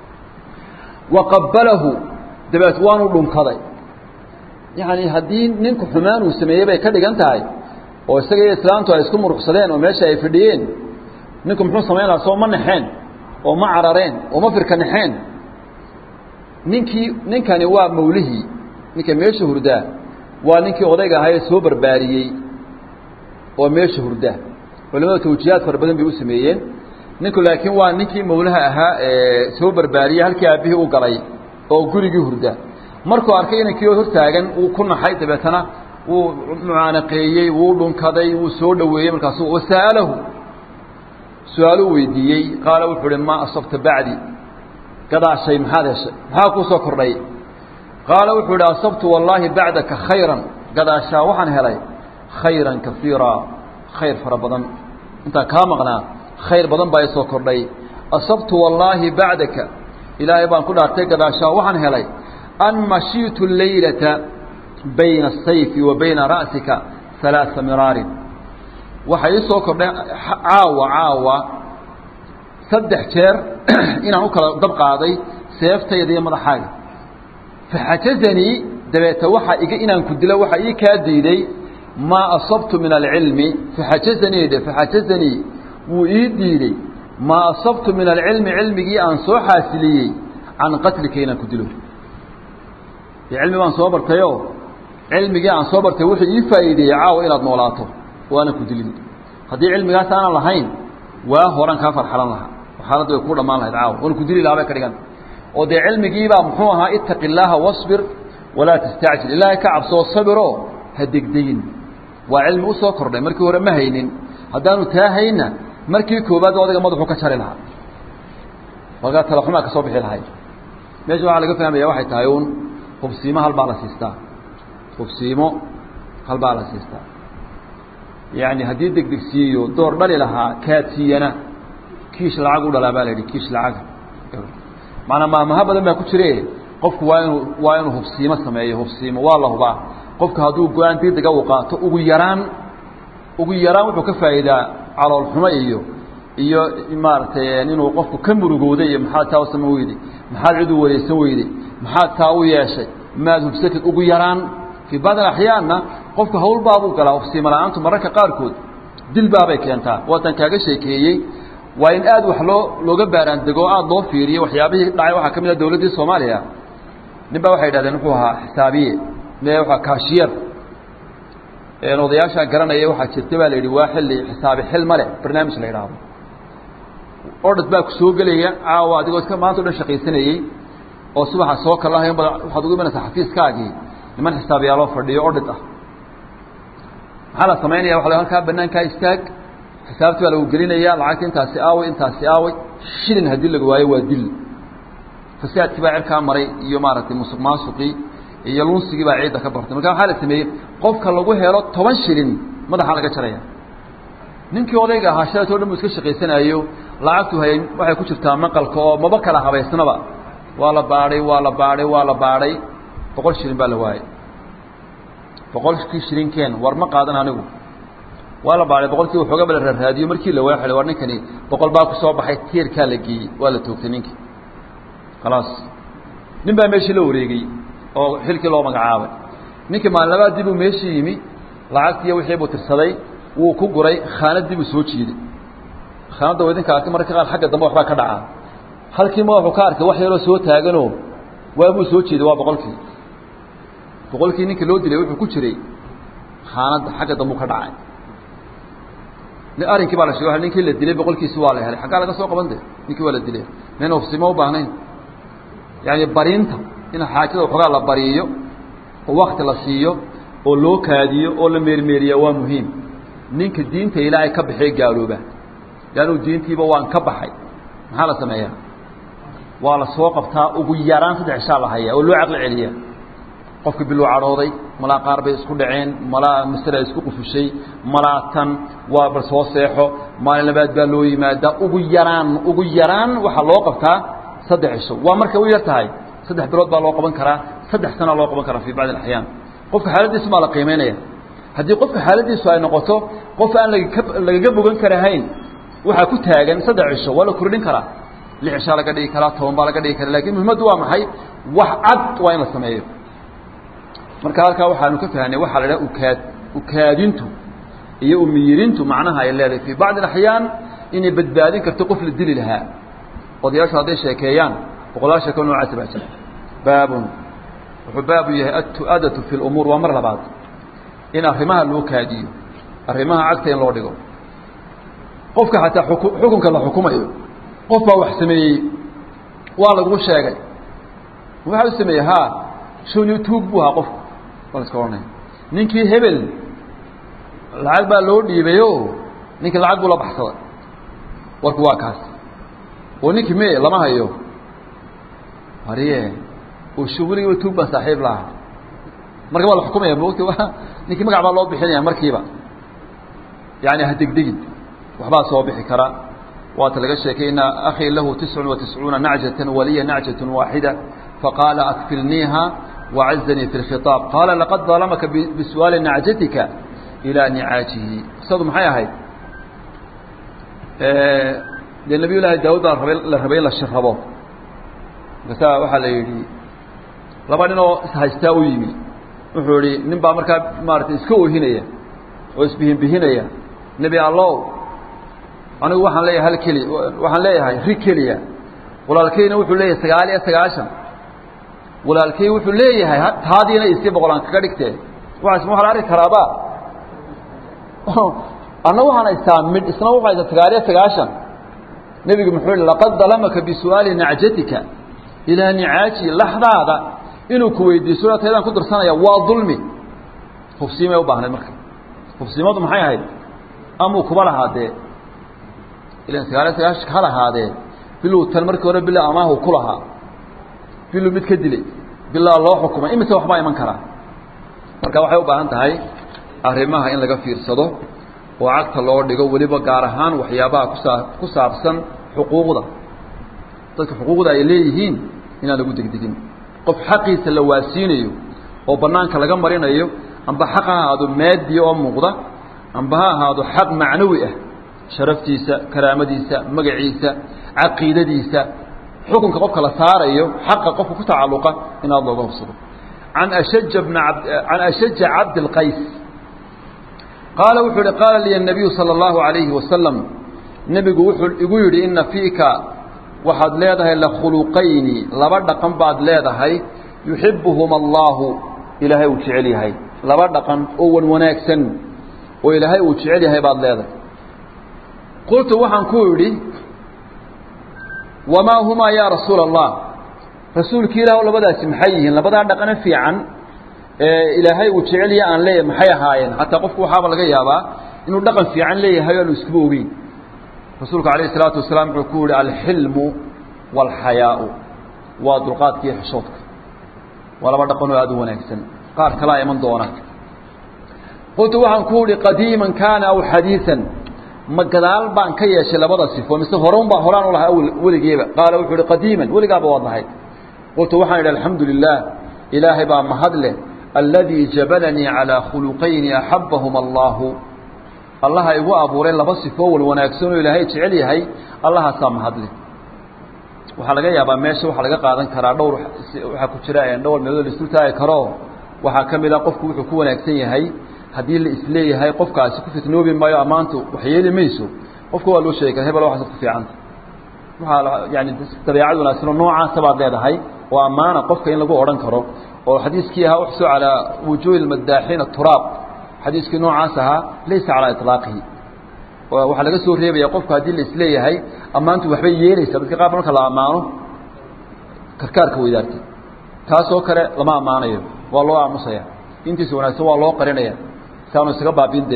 وقبله دبات وانو دنكداي يعني hadii ninku xumaan uu sameeyay bay ka dhigan tahay oo isaga islaantu ay isku muruqsadeen oo meesha ay fadhiyeen ninku muxuu sameeyay soo ma naxeen oo ma carareen oo ma firka naxeen ninkani waa mawlihi ninka meesha hurdaa waa ninkii odayga ahaa soo barbaariyay oo meesha hurdaa culimada tawjiihaad far badan bay u sameeyeen ninku laakiin waa ninkii mawlaha ahaa soo barbaariyay halkii aabihii u galay oo gurigii hurdaa markuu arkay inankii hor taagan uu ku naxay dabeetana uu mucaanaqeeyey uu dhunkaday uu soo dhaweeyey markaas uu wasaalahu su'aalu weydiiyey qaala wuxuu ma asabta bacdi قضاء شيء هذا الشيء هاكو سكر لي قال وحول أصبت والله بعدك خيرا قضاء شاوحا هلي خيرا كثيرا خير فربضا انت كامغنا خير بدن باي سكر لي أصبت والله بعدك إلى يبان كل أرتك قضاء شاوحا هلي أن مشيت الليلة بين السيف وبين رأسك 3 مرار waxay soo kordhay caawa saddex jeer inaan u kala dab qaaday seeftayda iyo madaxayga faxajazani dabeeta waxa iga inaan ku dilo waxa ii ka diiday ma asabtu min al-ilmi faxajazani wuu ii diiday ma asabtu min al-ilmi ilmigi aan soo xaasiliyay aan qatlika inaan ku dilo ilmi baan soo bartayo ilmigi aan soo bartay wuxuu ii faa'iideeyay caawa inaad noolaato وانا كدلين هذه علمي انا لهين waa horan ka farxalan laha xaaladdu ku dhamaan lahayd caaw oo ku diri laabay ka dhigan oo de cilmigiiba muxuu ahaa ittaqillaha wasbir wala tasta'jil ilaahay ka cabso sabiro hadigdayn waa cilmi u soo kordhay markii hore ma haynin hadaanu taahayna markii koobaad wadaga madaxu ka jari lahaa waga talaxuma ka soo bixi lahayd meesha waxa laga fahmayaa waxay tahay uun hubsiimo hal baa la siistaa hubsiimo hal baa la siistaa يعني هدي دق سيو دور دلي لها كاتينا كيش العقل ولا بالي كيش العقل معنا ما هبدا ما كجري قفك وين هبسيمه سميه هبسيمه والله با قفك هادو go'aantii daga waqaato ugu yaraan wuxuu ka faa'iida calool xumo iyo imaartay inuu qofku ka murugooday iyo maxaa taa sameeyay maxaa cid u wareysan weeyday maxaa taa u yeeshay ma hubsatid ugu yaraan في بعض الأحيان قفك هول بابو قال أفسيم لأنتم مرة كاركود دل بابي كينتا وطن كاغا شيكيي وإن آد وحلو لو جباران دقو آد لو فيري وحيابه دعي وحا كمينة دولة دي الصومالية نبا وحي دادا نحوها حسابية نبا وحا كاشير نوضياشا قرانا يوحا تشتبه ليدي واحد اللي حسابي حل ملع برنامج ليراب أردت باك سوق لي عاوا دقو اسكا ما تقول شقي سنة oo subaxa soo kala hayn waxaad ugu imanaysaa xafiiskaagii niman xisaabiyaalo fadhiyo audit ah hala sameynaya waxa halka banaanka istaag xisaabta wala uu gelinayaa lacagta intaasi aaway shilin hadii lagu waayo waa dil fasaadkii baa cirka maray iyo maaragtay musuqmaasuqi iyo lunsigii baa ciida ka bartay marka waxa la sameeyay qofka lagu helo 10 shilin madaxa laga jaraya ninkii odayga ahaa shaqada dhan iska shaqeysanayo lacagtu waxay ku jirtaa maqalka oo maba kala habaysnaba waa la baaray 100 shilin baa la waayay 100 shilin keen war ma qaadan anigu waa la baaray 100 wuxuu ga bal raadiyo markii la waayay war ninkani 100 baa ku soo baxay tiirka la geeyay waa la toogtay ninkii خلاص nin baa meeshii la wareegay oo xilkii loo magacaabay ninkii maalaba dib u meeshii yimi lacagtii wixii buu tirsaday wuu ku guray khaanadii buu soo jiiday khaanada wadinkaasi marka qaar xagga dambe waxba ka dhacaa halkii ma wuxuu ka arkay wax yar oo soo taagano waa buu soo jeeday waa 100 ninkii loo dilay wuxuu ku jiray khaanada xagga dambe ka dhacay ni arinkii baa la sheegay ninkii la dilay 100 waa la helay xagga laga soo qabanday ninkii waa la dilay meena ofsimo u baahnayn yani barinta in xaajada xogaa la bariyo oo waqti la siiyo oo loo kaadiyo oo la meermeeriyo waa muhiim ninka diinta ilaahay ka bixay gaalooba yaanu diintiiba waan ka baxay maxaa la sameeyaa waa la soo qabtaa ugu yaraan 3 shaal haya oo loo aqal celiya qofka biloo carooday mala qaar bay isku dhaceen mala mas'ala isku qufushay malaatan waa bar soo seexo maalin labaad baa loo yimaada ugu yaraan waxa loo qabtaa 3 shaal waa marka uu yartahay 3 bilood baa loo qaban karaa 3 sano loo qaban karaa fi baad al-ahyaan qofka xaaladiisa ma la qiimeynaya hadii qofka xaaladiisu ay noqoto qof aan laga bogan karahayn waxa ku taagan 3 shaal wala kordhin karaa 6 shaal laga dhigi karaa 10 baa laga dhigi karaa laakiin muhiimadu waa maxay wax cad waa in la sameeyo marka halka waxaanu ka fahanay waxa la yiraahdo ukaadintu iyo umiirintu macnaha ay leedahay fi baad al-ahyaan in badbaadin karto qof la dili lahaa odayaasha haday sheekeeyaan boqolaasha ka nooc asbaasha baabun وحباب يهأت في الأمور ومر لبعض إن أرمها الوكادي أرمها عكتين لو دغو قفك حتى حكمك الله حكومه قفا وحسمي والله غو شيغاي waxa sameeyaa soo youtube buu qof wala skoornay ninkii hebel lacag baa loo dhiibayo ninkii lacag buu la baxsaday warku waa kaas oo ninkii lama hayo هريه وشغلي وتوبة صاحب لها مركب الله حكومة يا بوقت نيكي مقع بالله بحنيا مركبة يعني هتقدقد وحبا صوابح كرا واتلقى الشيكين أخي له 99 نعجة ولي نعجة واحدة فقال أكفلنيها وعزني في الخطاب قال لقد ظلمك بسؤال نعجتك إلى نعاجه صدم حيا هاي للنبي الله داود الربيل الشربه بس وحال يدي لبا نينو هايستا u yimi wuxuu ri nin baa marka maartay iska oohinaya oo isbihin bihinaya nabi allah anigu waxaan leeyahay hal kali waxaan leeyahay ri kaliya walaalkayna wuxuu leeyahay 99 walaalkay wuxuu leeyahay taadiina isii boqolan kaga dhigtay waxa waxa la arki karaaba anagu waxaan istaamid isna waxa 99 nabiga muxuu laqad dalamaka bisu'ali na'jatika ila ni'aaji lahdada inuu ku weydiiso taydaan ku darsanaya waa dulmi hufsiimay u baahnay marka hufsiimadu maxay ahayd amu kuba lahaadee ilaan sagaalka kala haadee bilu tan markii hore bilaa amaahu kulaha bilu mid ka dilay bilaa loo xukumay imisa waxba iman kara marka waxay u baahan tahay arrimaha in laga fiirsado oo cagta loo dhigo waliba gaar ahaan waxyaabaha ku saabsan xuquuqda dadka xuquuqda ay leeyihiin inaan lagu degdegin qof xaqiisa la waasiinayo oo banaanka laga marinayo amba xaqa ahaado maadi oo muuqda amba ahaado xaq macnawi ah sharaftiisa karaamadiisa magaciisa aqeedadiisa xukunka qofka la saarayo xaqa qofka ku tacalluqa inaad looga hubsado عن أشج عبد القيس قال وحول قال لي النبي صلى الله عليه وسلم نبي يقول إن فيك waxaad leedahay la khuluqayni laba dhaqan baad leedahay yuhibbuhum Allah ilaahay uu jecel yahay laba dhaqan oo wanaagsan oo ilaahay uu jecel yahay baad leedahay qultu waxaan ku yiri wama huma ya rasuul Allah rasuulki ilaahay labadaasi maxay yihiin labada dhaqan fiican ee ilaahay uu jecel yahay aan leeyahay maxay ahaayeen hatta qofku waxa laga yaabaa inuu dhaqan fiican leeyahay oo isku ogeyn رسولك عليه الصلاة والسلام يقول الحلم والحياء ودرقات كي حشوتك ولا بعد قنوا هذا ونكسن قال كلا يمن دونك قلت وحن كوري قديما كان أو حديثا ما قدال بان كيش لبضا صفو مثل هرون بهران ولا ولي جيبه قال وحول قديما ولي قابا وضحي قلت وحن الحمد لله إلهي بان مهدله الذي جبلني على خلقين أحبهم الله الله igu abuuray laba sifo wal wanaagsan oo ilaahay jecel yahay Allah saamahadle waxa laga yaabaa meesha waxa laga qaadan karaa dhowr waxa ku jira ee dhowr meelood isku taay karo waxa kamid ah qofku wuxuu ku wanaagsan yahay hadii la isleeyahay qofkaasi ku fitnoobi maayo amaantu wax yeeli mayso qofku waa loo sheegay hebel waxa ku fiican waxa yani tabiicad wanaagsan oo nooca sabaad leedahay oo amaana qofka in lagu oran karo oo xadiiskii aha wuxuu ala wujuhil madaahin at-turab حديثك نوع عاسها ليس على إطلاقه وحا لغا سو ريبيا قفكا hadii la isleeyahay amaantu waxba yeelaysa dadka qaar marka la amaano karkaarka weydaartay taas oo kale lama amaanayo waa loo aamusaya intiisa wanaagsan waa loo qarinaya saano isaga baabinde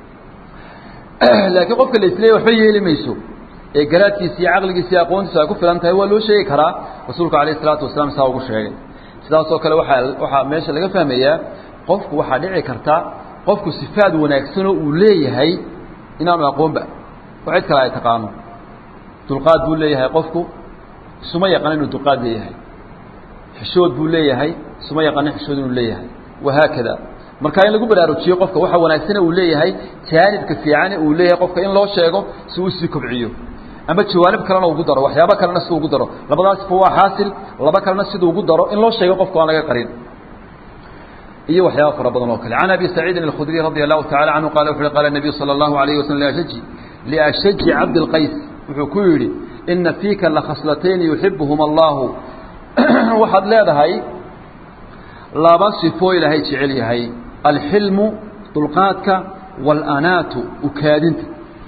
laakiin qofka la isleeyahay waxba yeelimayso ee garaadkiisa iyo aqligiisa iyo aqoontiisa ay ku filan tahay waa loo sheegi karaa rasuulka kaleey salaatu wasalaam saa ugu sheegay sidaas oo kale waxa meesha laga fahmayaa qofku waxa dhici karta qofku sifaad wanaagsan oo uu leeyahay inaanu aqoonba waxay kala ay taqaano dulqaad buu leeyahay qofku suma yaqaan inuu dulqaad leeyahay xishood buu leeyahay suma yaqaan xishood inuu leeyahay wahaakada marka in lagu baraarujiyo qofka waxa wanaagsan uu leeyahay jaanibka fiican uu leeyahay qofka in loo sheego si uu si kobciyo ama jawaanib kalena ugu daro waxyaabo kalena si ugu daro labadaas waa xaasil laba kalena sidoo ugu daro in loo sheego qofka aan laga qarin iyo waxyaabo fara badan oo kale Abi Sa'id al-Khudri radiyallahu ta'ala anhu qala an-nabiy sallallahu alayhi wa sallam li ashji 'Abd al-Qais wuxuu ku yiri inna fika la khaslatayn yuhibbuhum Allah waxad leedahay laba sifo ilaahay jecel yahay al-hilmu dulqaadka wal anatu ukaadinta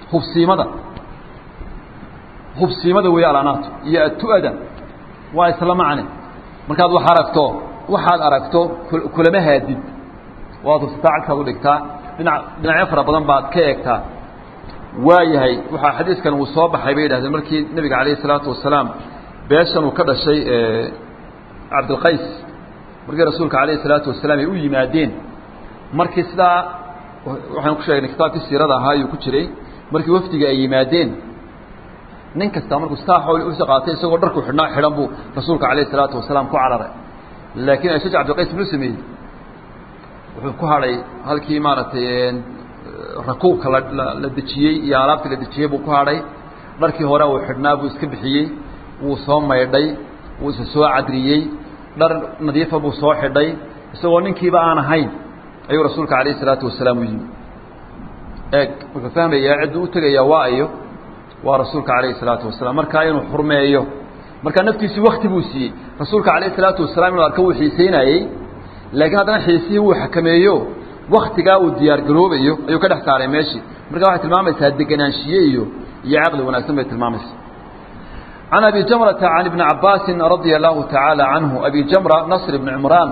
hubsiimada way al-anatu iyo tu'ada waa isla macne markaad waxaad aragto kulama haadid waad istaacad u dhigtaa dhinac fara badan baad ka eegtaa waayahay waxa xadiiskan uu soo baxay bay yiraahdeen markii nabiga kaleey salaatu wasalaam beeshan uu ka dhashay cabdilqays markii rasuulka calayhi salaatu wasalaam ay u yimaadeen markii sidaa waxaan ku sheegnay kitaabkii siirada ahaa ayuu ku jiray markii wafdiga ay yimaadeen nin kasta markuu saa xooli u qaatay isagoo dharku xidhan buu rasuulka calayhi salaatu wasalaam ku cararay laakiin ashaj cabdilqays muxuu sameeyey wuxuu ku hadhay halkii maaragtay rakuubka la dejiyey iyo alaabtii la dejiyey buu ku hadhay dharkii hore uu xidhnaa buu iska bixiyey wuu soo maydhay wuu isa soo cadriyey dhar nadiifa buu soo xidhay isagoo ninkiiba aan ahayn ayuu rasuulka calayhi salaatu wasalaam u yimi eeg wuxuu fahmayaa cidduu u tegayaa waa rasuulka calayhi salaatu wasalaam markaa inuu xurmeeyo markaa naftiisii wakti buu siiyey rasuulka calayhi salaatu wasalaam inuu arko wuu xiiseynayey laakiin haddana xiisihii wuu xakameeyo waktigaa uu diyaar garoobayo ayuu ka dhex saaray meeshii marka waxay tilmaamaysaa deganaanshiye iyo caqli wanaagsan bay tilmaamaysaa عن أبي جمرة عن ابن عباس رضي الله تعالى عنه أبي جمرة نصر بن عمران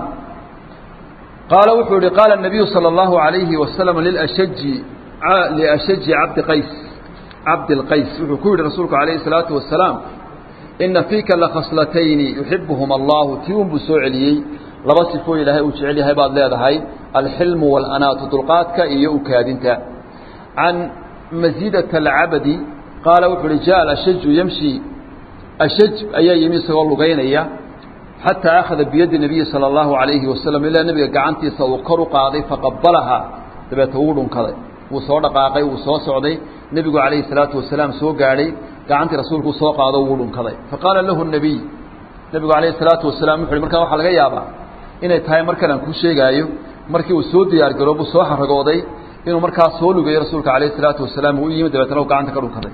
قال وحول قال النبي صلى الله عليه وسلم لأشج عبد القيس وحكول رسولك عليه الصلاة والسلام إن فيك لخصلتين يحبهما الله تيوم بسوعلي لبصفوا إلهي وشعلي هاي بعض لهذا هاي الحلم والأنات طلقاتك إيوكاد انت عن مزيدة العبد قال وحول جاء الأشج يمشي أشج أي يمين سوال لغينية حتى أخذ بيد النبي صلى الله عليه وسلم إلا النبي قعنتي سوقر قاضي فقبلها تبقى تقول كذا وصور قاقي وصور سعودي النبي عليه الصلاة والسلام سوق علي قعنتي رسولك سوق قاضي وقول كذا فقال له النبي عليه الصلاة والسلام يقول مركا وحا laga yaaba inay tahay markaan ku sheegayo markii uu soo diyaar garoobo soo xaragooday inuu markaa soo lugay rasuulka عليه الصلاة والسلام uu yimid dabeetana gacanta ka dhunkaday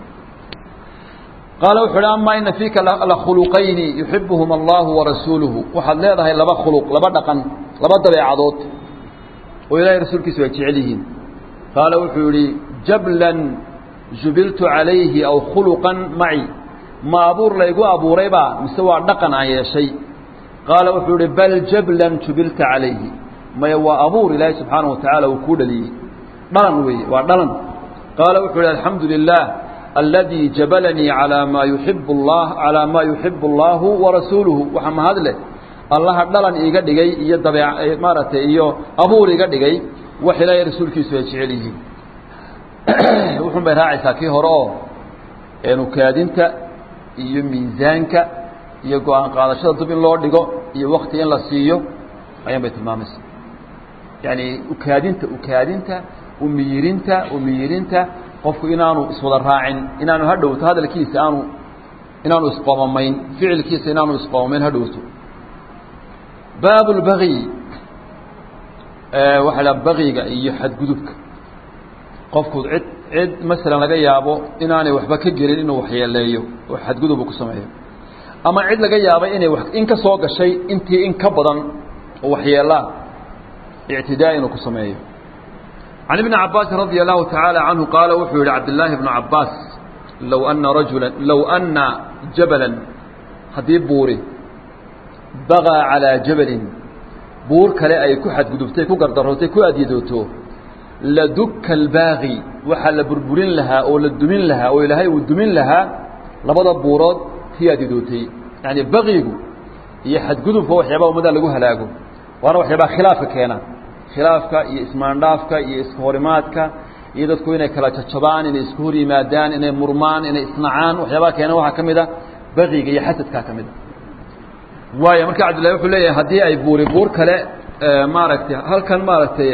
قال وحول أما إن فيك لخلقين يحبهما الله ورسوله وحد لهذا هي لبا خلق لبا دقن لبا دبيعادود وإلهي رسولك سوى جعلهن قال وحول جبلا جبلت عليه أو خلقا معي ما أبور ليقو أبو ريبا مستوى دقن عن شيء قال وحول بل جبلا جبلت عليه ما يوى أبور إلهي سبحانه وتعالى وكود لي ضلن قال وحول الحمد لله الذي جبلني على ما يحب الله ورسوله وحما هذا له الله دلن iga dhigay iyo dabeec maartay iyo abuur iga dhigay wax ilaahay rasuulkiisu ay jecelihiin wuxuu bay raacaysaa kii hore oo inuu kaadinta iyo miisaanka iyo go'aan qaadashada dib in loo dhigo iyo waqti in la siiyo ayaan bay tilmaamaysaa yani ukaadinta umiyirinta qofku inaanu iswada raacin inaanu hadhowto hadalkiisa inaanu isqoomamayn ficilkiisa inaanu isqoomamayn hadhowto baabul baghi waxa la baghiga iyo xadgudubka qofku cid mesela laga yaabo inaanay waxba ka gelin inuu waxyeeleeyo oo xadgudub ku sameeyo ama cid laga yaabo inay wax in ka soo gashay intii in ka badan oo waxyeelaa اعتداء inuu ku sameeyo عن ابن عباس رضي الله تعالى عنه قال وحول عبد الله بن عباس لو أن جبلا حديب بوري بغى على جبل بور كلا أي كحد قدبتي كقدرتي كأديدوتو لدك الباغي وحل بربرين لها أو للدمين لها أو إلهي والدمين لها لبضى بورات هي أديدوتي يعني بغيه يحد قدب فهو حيبا ومدى لقوها لاقو وانا وحيبا خلافك هنا khilaafka iyo ismaandhaafka iyo iskahorimaadka iyo dadku inay kala jajabaan inay isku hor yimaadaan inay murmaan inay isnacaan waxyaabaha keena waxaa ka mid a baqiga iyo xasadkaa ka mid a waayo marka cabdillahi wuxuu leeyahay haddii ay buur kale maaragtay halkan maaragtay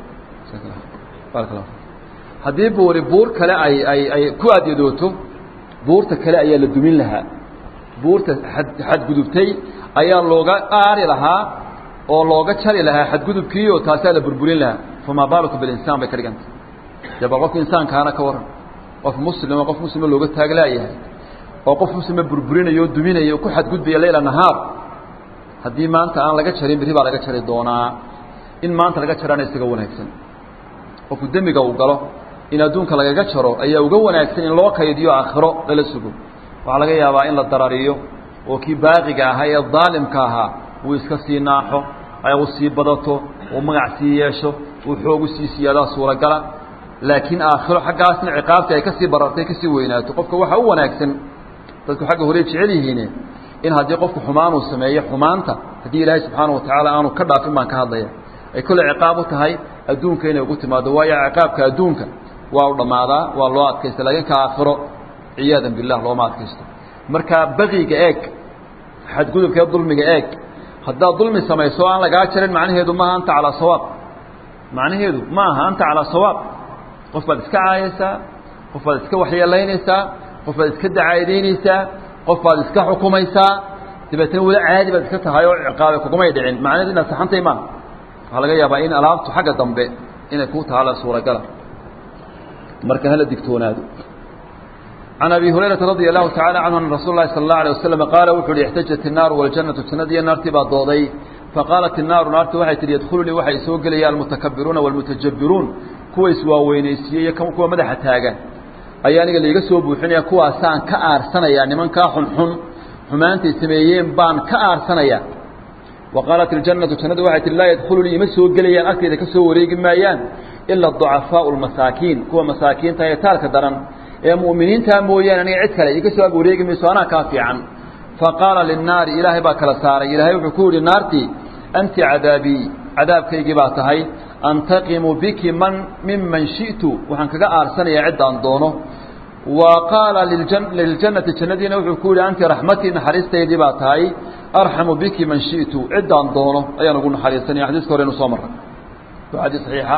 haddii buur kale ay ku adyadooto buurta kale ayaa la dumin lahaa buurta xadgudubtay ayaa looga aari lahaa oo looga jari lahaa xadgudubkii oo taasaa la burburin lahaa fama baaluka bilinsaan bay ka dhiganta dee bal qofka insaankaana ka waran qof muslima looga taaglaayahay oo qof muslima burburinayo o duminayo ku xadgudbaya leyla nahaar haddii maanta aan laga jarin berri baa laga jari doonaa in maanta laga jarana isaga wanaagsan qofku dembiga uu galo in adduunka lagaga jaro ayaa uga wanaagsan in loo kaydiyo aakhiro lala sugo waxaa laga yaabaa in la darariyo oo kii baaqiga ahaa ee daalimka ahaa uu iska sii naaxo ay u sii badato uu magac sii yeesho uu xoog sii siyaada suuragala laakiin aakhiro xaggaasna ciqaabta ay ka sii barartay ka sii weynaato qofka waxa uu wanaagsan dadku xagga hore jecel yihiin in haddii qofku xumaan uu sameeyo xumaanta haddii ilaahay subxaanahu watacaala aanu ka dhaafin baan ka hadlaya ay kule ciqaab u tahay adduunka inay ugu timaado waayo ciqaabka adduunka waa u dhammaadaa waa loo adkaysta laakiin ka aakhiro ciyaadan billah looma adkaysto marka baqiga eeg xadgudubka dulmiga eeg haddaad dulmi samayso aan lagaa jarin macnaheedu maaha anta calaa sawaab macnaheedu maaha anta calaa sawaab qof baad iska caayaysaa qof baad iska waxyeelaynaysaa qof baad iska dacaadeynaysaa qof baad iska xukumaysaa dabeetana wada caadi baad iska tahay oo ciqaabe kugumay dhicin macnaheedu inaad saxantay maaha waxaa laga yaabaa in alaabtu xagga dambe inay kuu tahala suuragala marka hala digtoonaado عن أبي هريرة رضي الله تعالى عنه أن رسول الله صلى الله عليه وسلم قال وحول احتجت النار والجنة تندي النار تبا ضوضي فقالت النار نار توحي يدخل لي وحي سوق لي المتكبرون والمتجبرون كويس واوينيسيه كم كوا مدح تاغا اياني اللي يسو بوخنيا كوا سان كارسنا يعني من كاخن حمانتي سميين بان كارسنيا وقالت الجنة تندي وحي لا يدخل لي مسو لي اكيد كسو وريق مايان الا الضعفاء المساكين كوا مساكين تايتالك درن يا مؤمنين تامويان أن يعتكل يكسوا أقوليك مسوانا كافيا فقال للنار إلهي باكل سار إلهي وحكول النارتي أنت عذابي عذابك يجباتهي أنتقم بك ممن شئت وحنك أرسل يعد عن دونه وقال للجنة تندين وحكول أنت رحمتي نحرست يجباتهي أرحم بك من شئت عد عن دونه أي نقول نحرستني حديث كورين صامرة وحديث صحيحة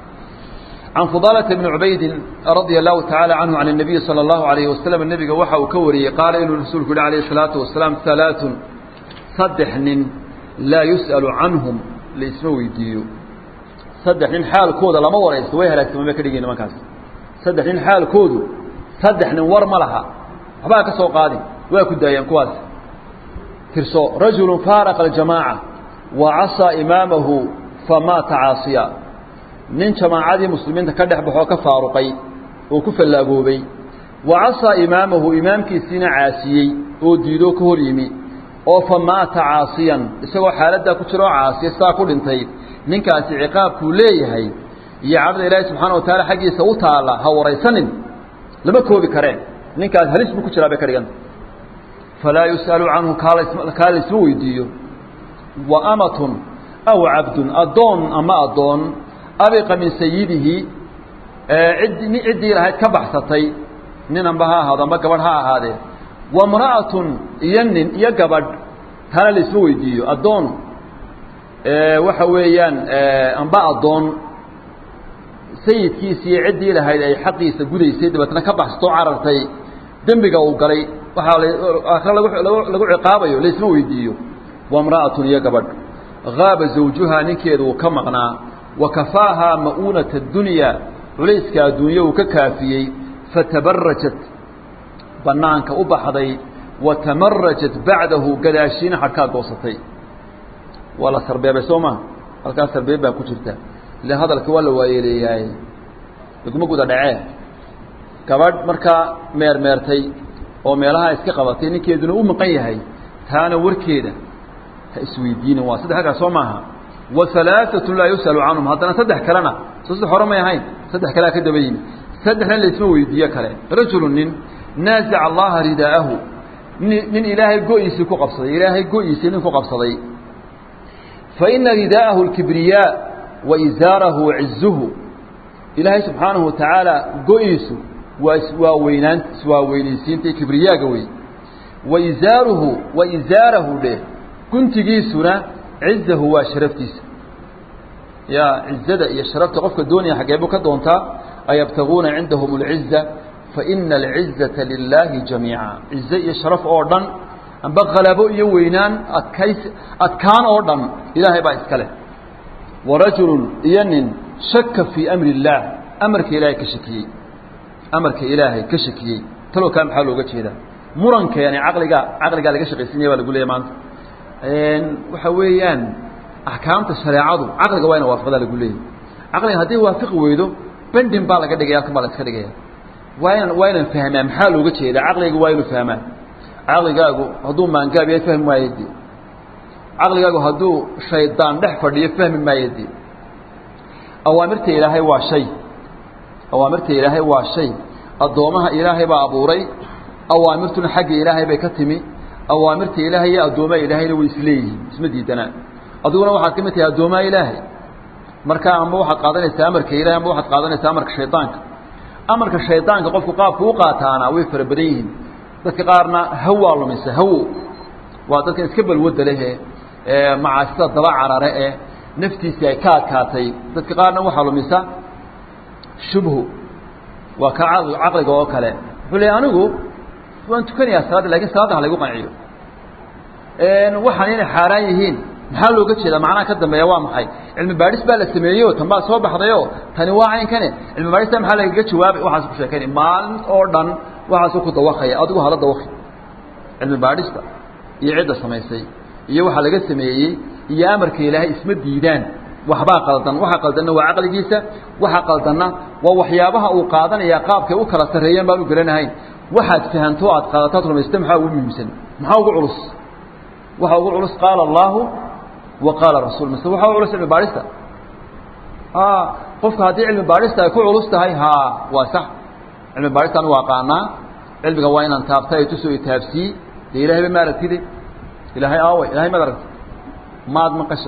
عن فضالة بن عبيد رضي الله تعالى عنه عن النبي صلى الله عليه وسلم النبي وحى وكوري قال إنه الرسول عليه الصلاة والسلام ثلاث صدحن لا يسأل عنهم لاسمه يديو صدحن حال كود لما ورا يستويها لك ما كدغين ما كاس صدحن حال كود صدحن ور ملها حبا كسو قادي waa ku daayeen kuwaas tirso rajul faraq al-jamaa wa asa imamahu fama ta'asiya nin jamaacadii muslimiinta ka dhex baxo ka faaruqay oo ku falaagoobay wa asa imamahu imamkiisina caasiyay oo diido ka hor yimi oo fama ta'asiyan isagoo xaaladda ku jiro caasiya saa ku dhintay ninkaasi ciqaabku leeyahay iyo cabd ilaahi subhanahu wa ta'ala xaqiisa u taala ha waraysanin lama koobi kareen ninkaas halis ku jira bay ka dhigan فلا يسأل عنه قال اسمه ويديو وأمة أو عبد أدون أما أدون أبق من سيده عدي لها كبحثتي ننبها هذا ما قبرها هذا وامرأة ينن يقبر هذا اسمه ويديو أدون وحويان أنبا أدون سيد كيسي عدي لها حقي سجودي سيد بتنا كبحثتو عررتي دنبقى وقري lagu ciqaabayo leesma weydiiyo wamra'atun yaqbad ghaaba zawjuha ninkeedu ka maqnaa wa kafaaha ma'unata ad-dunya ulayska adduunyo ka kaafiyay fatabarrajat banaanka u baxday wa tamarrajat ba'dahu gadaashina harka goosatay wala sarbeebe sooma halka sarbeebe ku jirta la hadalka wala waayeleeyay dugma guda dhacay gabadh marka meermeertay oo meelaha iska qabatay ninkeeduna uu maqan yahay taana warkeeda ha isweydiin waa saddex ka soo maaha wa thalathatu la yusalu anhum hadana saddex kalena saddex hormay ahayn saddex kala ka dabayn saddexna la isma weydiiyo kale rajulun naza Allah ridaahu nin ilaahay gooyisi ku qabsaday ilaahay gooyisi nin ku qabsaday fa inna ridaahu al-kibriya wa izarahu 'izzuhu ilaahay subhanahu wa ta'ala gooyisu وإنسينتي كبرياء قوي وإزاره له كنت جيسنا عزه وشرفتيس يا عزة يا شرفت قفك الدنيا حقيبك دونتا أيبتغون عندهم العزة فإن العزة لله جميعا عزة يا شرف أوردن أن بغلبوا يوينان أتكان أوردن إلهي بايس كله ورجل ين شك في أمر الله أمرك إلهي كشكي أمرك إلهي كشكي تلو كان حاله وجهه مرنك يعني عقلك لك شقيسيني ولا يقول لي ما وحويان أحكام الشريعة عقلك وين وافق ذا يقول لي عقلك هذه وافق ويده بندم بالك قد جاءكم بالك قد جاء وين فهمه محاله وجهه عقلك وين فهمه عقلك هذو ما انجاب يفهم ما يدي عقلك هذو شيطان دحفر يفهم ما يدي أوامرت إلهي وشيء أوامرت إلهي واشي الضوامها إلهي بأبوري أوامرتنا حق إلهي بكتمي awaamirta ilaahay iyo addoomaa ilaahayna way isleeyihiin isma diidana adiguna waxaad ka mid tahay addoomaa ilaahay marka ama waxaad qaadanaysaa amarka ilaahay ama waxaad qaadanaysaa amarka shaydaanka qofku qaabku u qaataana way fara badan yihiin dadka qaarna hawaa lumisa hawo waa dadkan iska balwada leh macaasida daba carare naftiisa ay ka adkaatay dadka qaarna waxaa lumisa shubhu waa ka caqliga oo kale wuxuu leeyahay anigu waan tukanayaa salaada laakiin salaada lagu qanciyo waxaan inay xaaraan yihiin maxaa looga jeedaa macnaha ka dambeeya waa maxay cilmi baadhis baa la sameeyo tan baa soo baxdayo tani waa caynkane cilmi baadhista maxaa lagaga jawaabay waxaas ku sheekaynay maalin oo dhan waxaas ku dawaqaya adigu hala dawaqi cilmi baadhista iyo cidda samaysay iyo waxa laga sameeyey iyo amarka ilaahay isma diidaan waxba qaldan waxa qaldanna waa aqligiisa waxa qaldanna waa waxyaabaha uu qaadanaya qaabkay u kala sareeyeen baan u garanahay waxaad fahanto aad qaadataad rumaysta maxaa ugu muhiimsan maxaa ugu culus waxa ugu culus qaala Allahu wa qaala rasuul mase waxa ugu culus cilmi baadhista qofka haddii cilmi baadhista ay ku culus tahay waa sax cilmi baadhistan waa qaanaa cilmiga waa inaan taabtay tusoo taabsii ilaahay ma aragtid ilaahay aaway ilaahay ma aragtid maad maqasho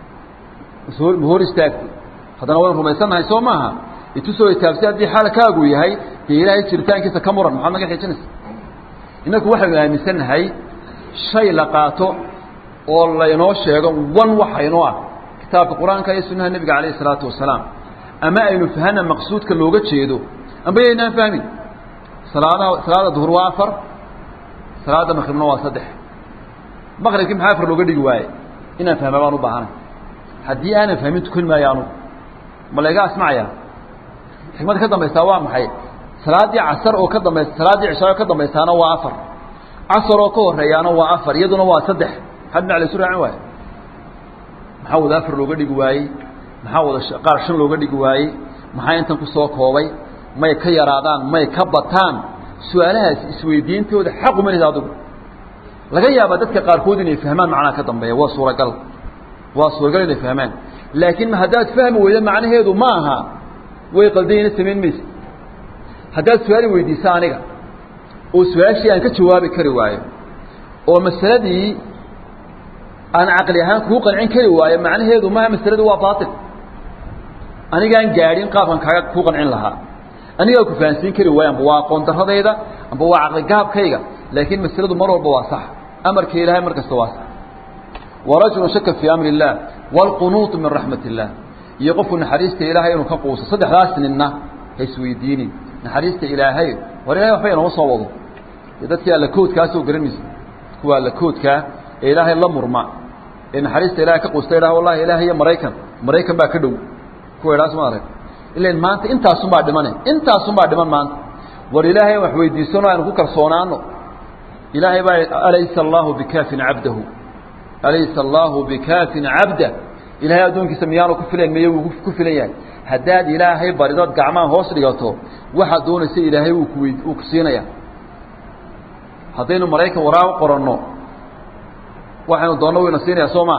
hor istaagtay haddana waan rumaysanahay soo maaha itusoo taabsii haddii xaalkaagu yahay ilaahay jiritaankiisa ka muran maxaad naga xijinaysa inaku waxaynu aaminsanahay shay la qaato oo la inoo sheego waxaynoo ah kitaabka quraanka iyo sunnaha nabiga kaleey salaatu wasalaam ama aynu fahana maqsuudka looga jeedo amba aynaan fahmin salaada duhur waa 4 salaada maghribna waa 3 maghribkii maxaa 4 looga dhigi waaye inaan fahmo baan u baahanahay haddii aanan fahmin tukun maayaanu ma laga asmacaya xikmad ka dambaysa waa maxay salaadii casar oo ka dambaysa salaadii cishaa ka dambaysaana waa 4 casar oo ka horeeyana waa 4 iyaduna waa 3 hadna cali suraacan waay maxaa wada 4 looga dhigi waayey maxaa wada qaar 5 looga dhigi waayey maxaa intan ku soo koobay may ka yaraadaan may ka bataan su'aalahaas isweydiintooda xaq uma leh adigu laga yaabo dadka qaar kood inay fahmaan macnaha ka dambeeya waa suuragal inay fahmaan laakiin haddaad fahmi weydo macnaheedu ma aha way qaldayna sameyn maysid haddaad su'aal weydiiso aniga oo su'aashii aan ka jawaabi kari waayo oo masaladii aan aqli ahaan ku qancin kari waayo macnaheedu ma masaladu waa baatil aniga aan gaarin qaabkan kaaga ku qancin lahaa aniga ku fahansiin kari waayo amba waa aqoon daradayda amba waa aqli gaabkayga laakiin masaladu mar walba waa sax amarka ilaahay markasta waa sax ورجل شك في أمر الله والقنوط من رحمة الله يقف نحريست إلهي إنه كقوس صدح راس لنا يسوي ديني نحريست إلهي ورأيه فين وصوضه يدتك على كود كاسو قرمز هو على كود كا إلهي الله مرمى إن حريست إلهي كقوس إله والله إلهي مريكا باكدو هو راس مارك إلا إن ما أنت أصلا بعد منه أنت أصلا بعد من ما أنت والإلهي وحويدي سنة أنه كرصونانه إلهي أليس الله بكاف عبده أليس الله بكاف عبده إلهي أدونك سميانه كفلين ميو كفلين هداد إلهي باردات قعمان هوس رياته واحد دون سي إلهي وكسينيا هدينو ملايكة وراء قرنو واحد دونه ينسينيا سوما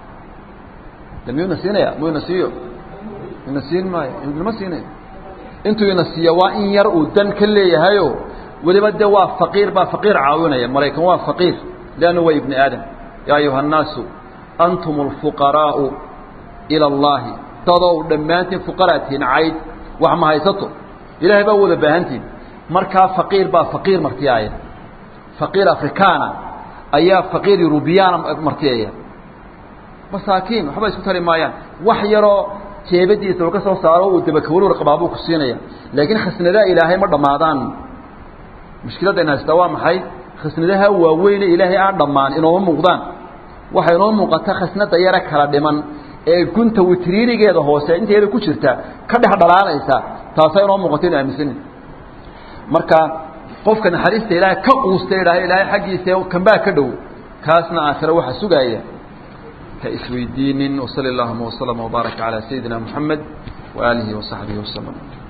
لم ينسينيا مو ينسيو ينسين ما ينسينيا انتو ينسيا وإن يرؤوا دن كله يهيو ولما دوا فقير با فقير عاونيا ملايكة وا فقير لأنه هو ابن آدم يا أيها الناس أنتم الفقراء إلى الله تضعوا دمانت فقراتين عيد وعما هيسطوا إلهي بأوذ بهانتين مركا فقير با فقير مرتيايا فقير أفريكانا أيها فقير روبيانا مرتيايا مساكين وحبا يسكتاري مايان وحيرو تيبدي توقسوا صاروا ودبكوروا رقبابوك السينية لكن خسنا ذا إلهي مرة مادان مشكلة إنها استوام حي خسنadaha waaweyn ilaahay aan dhamaan inoo muuqdaan waxa inoo muuqata khasnada yara kala dhiman ee gunta witriinigeeda hoose inteeda ku jirta ka dhex dhalaalaysa taasay inoo muuqateen aaminsan marka qofka naxariista ilaahay ka quustay ilaahay xaqiisa kan baa ka dhow kaasna aakhira waxa sugaya ka isweydiinin sallallahu alayhi wa sallam wa baraka ala sayidina muhammad wa alihi wa sahbihi wa sallam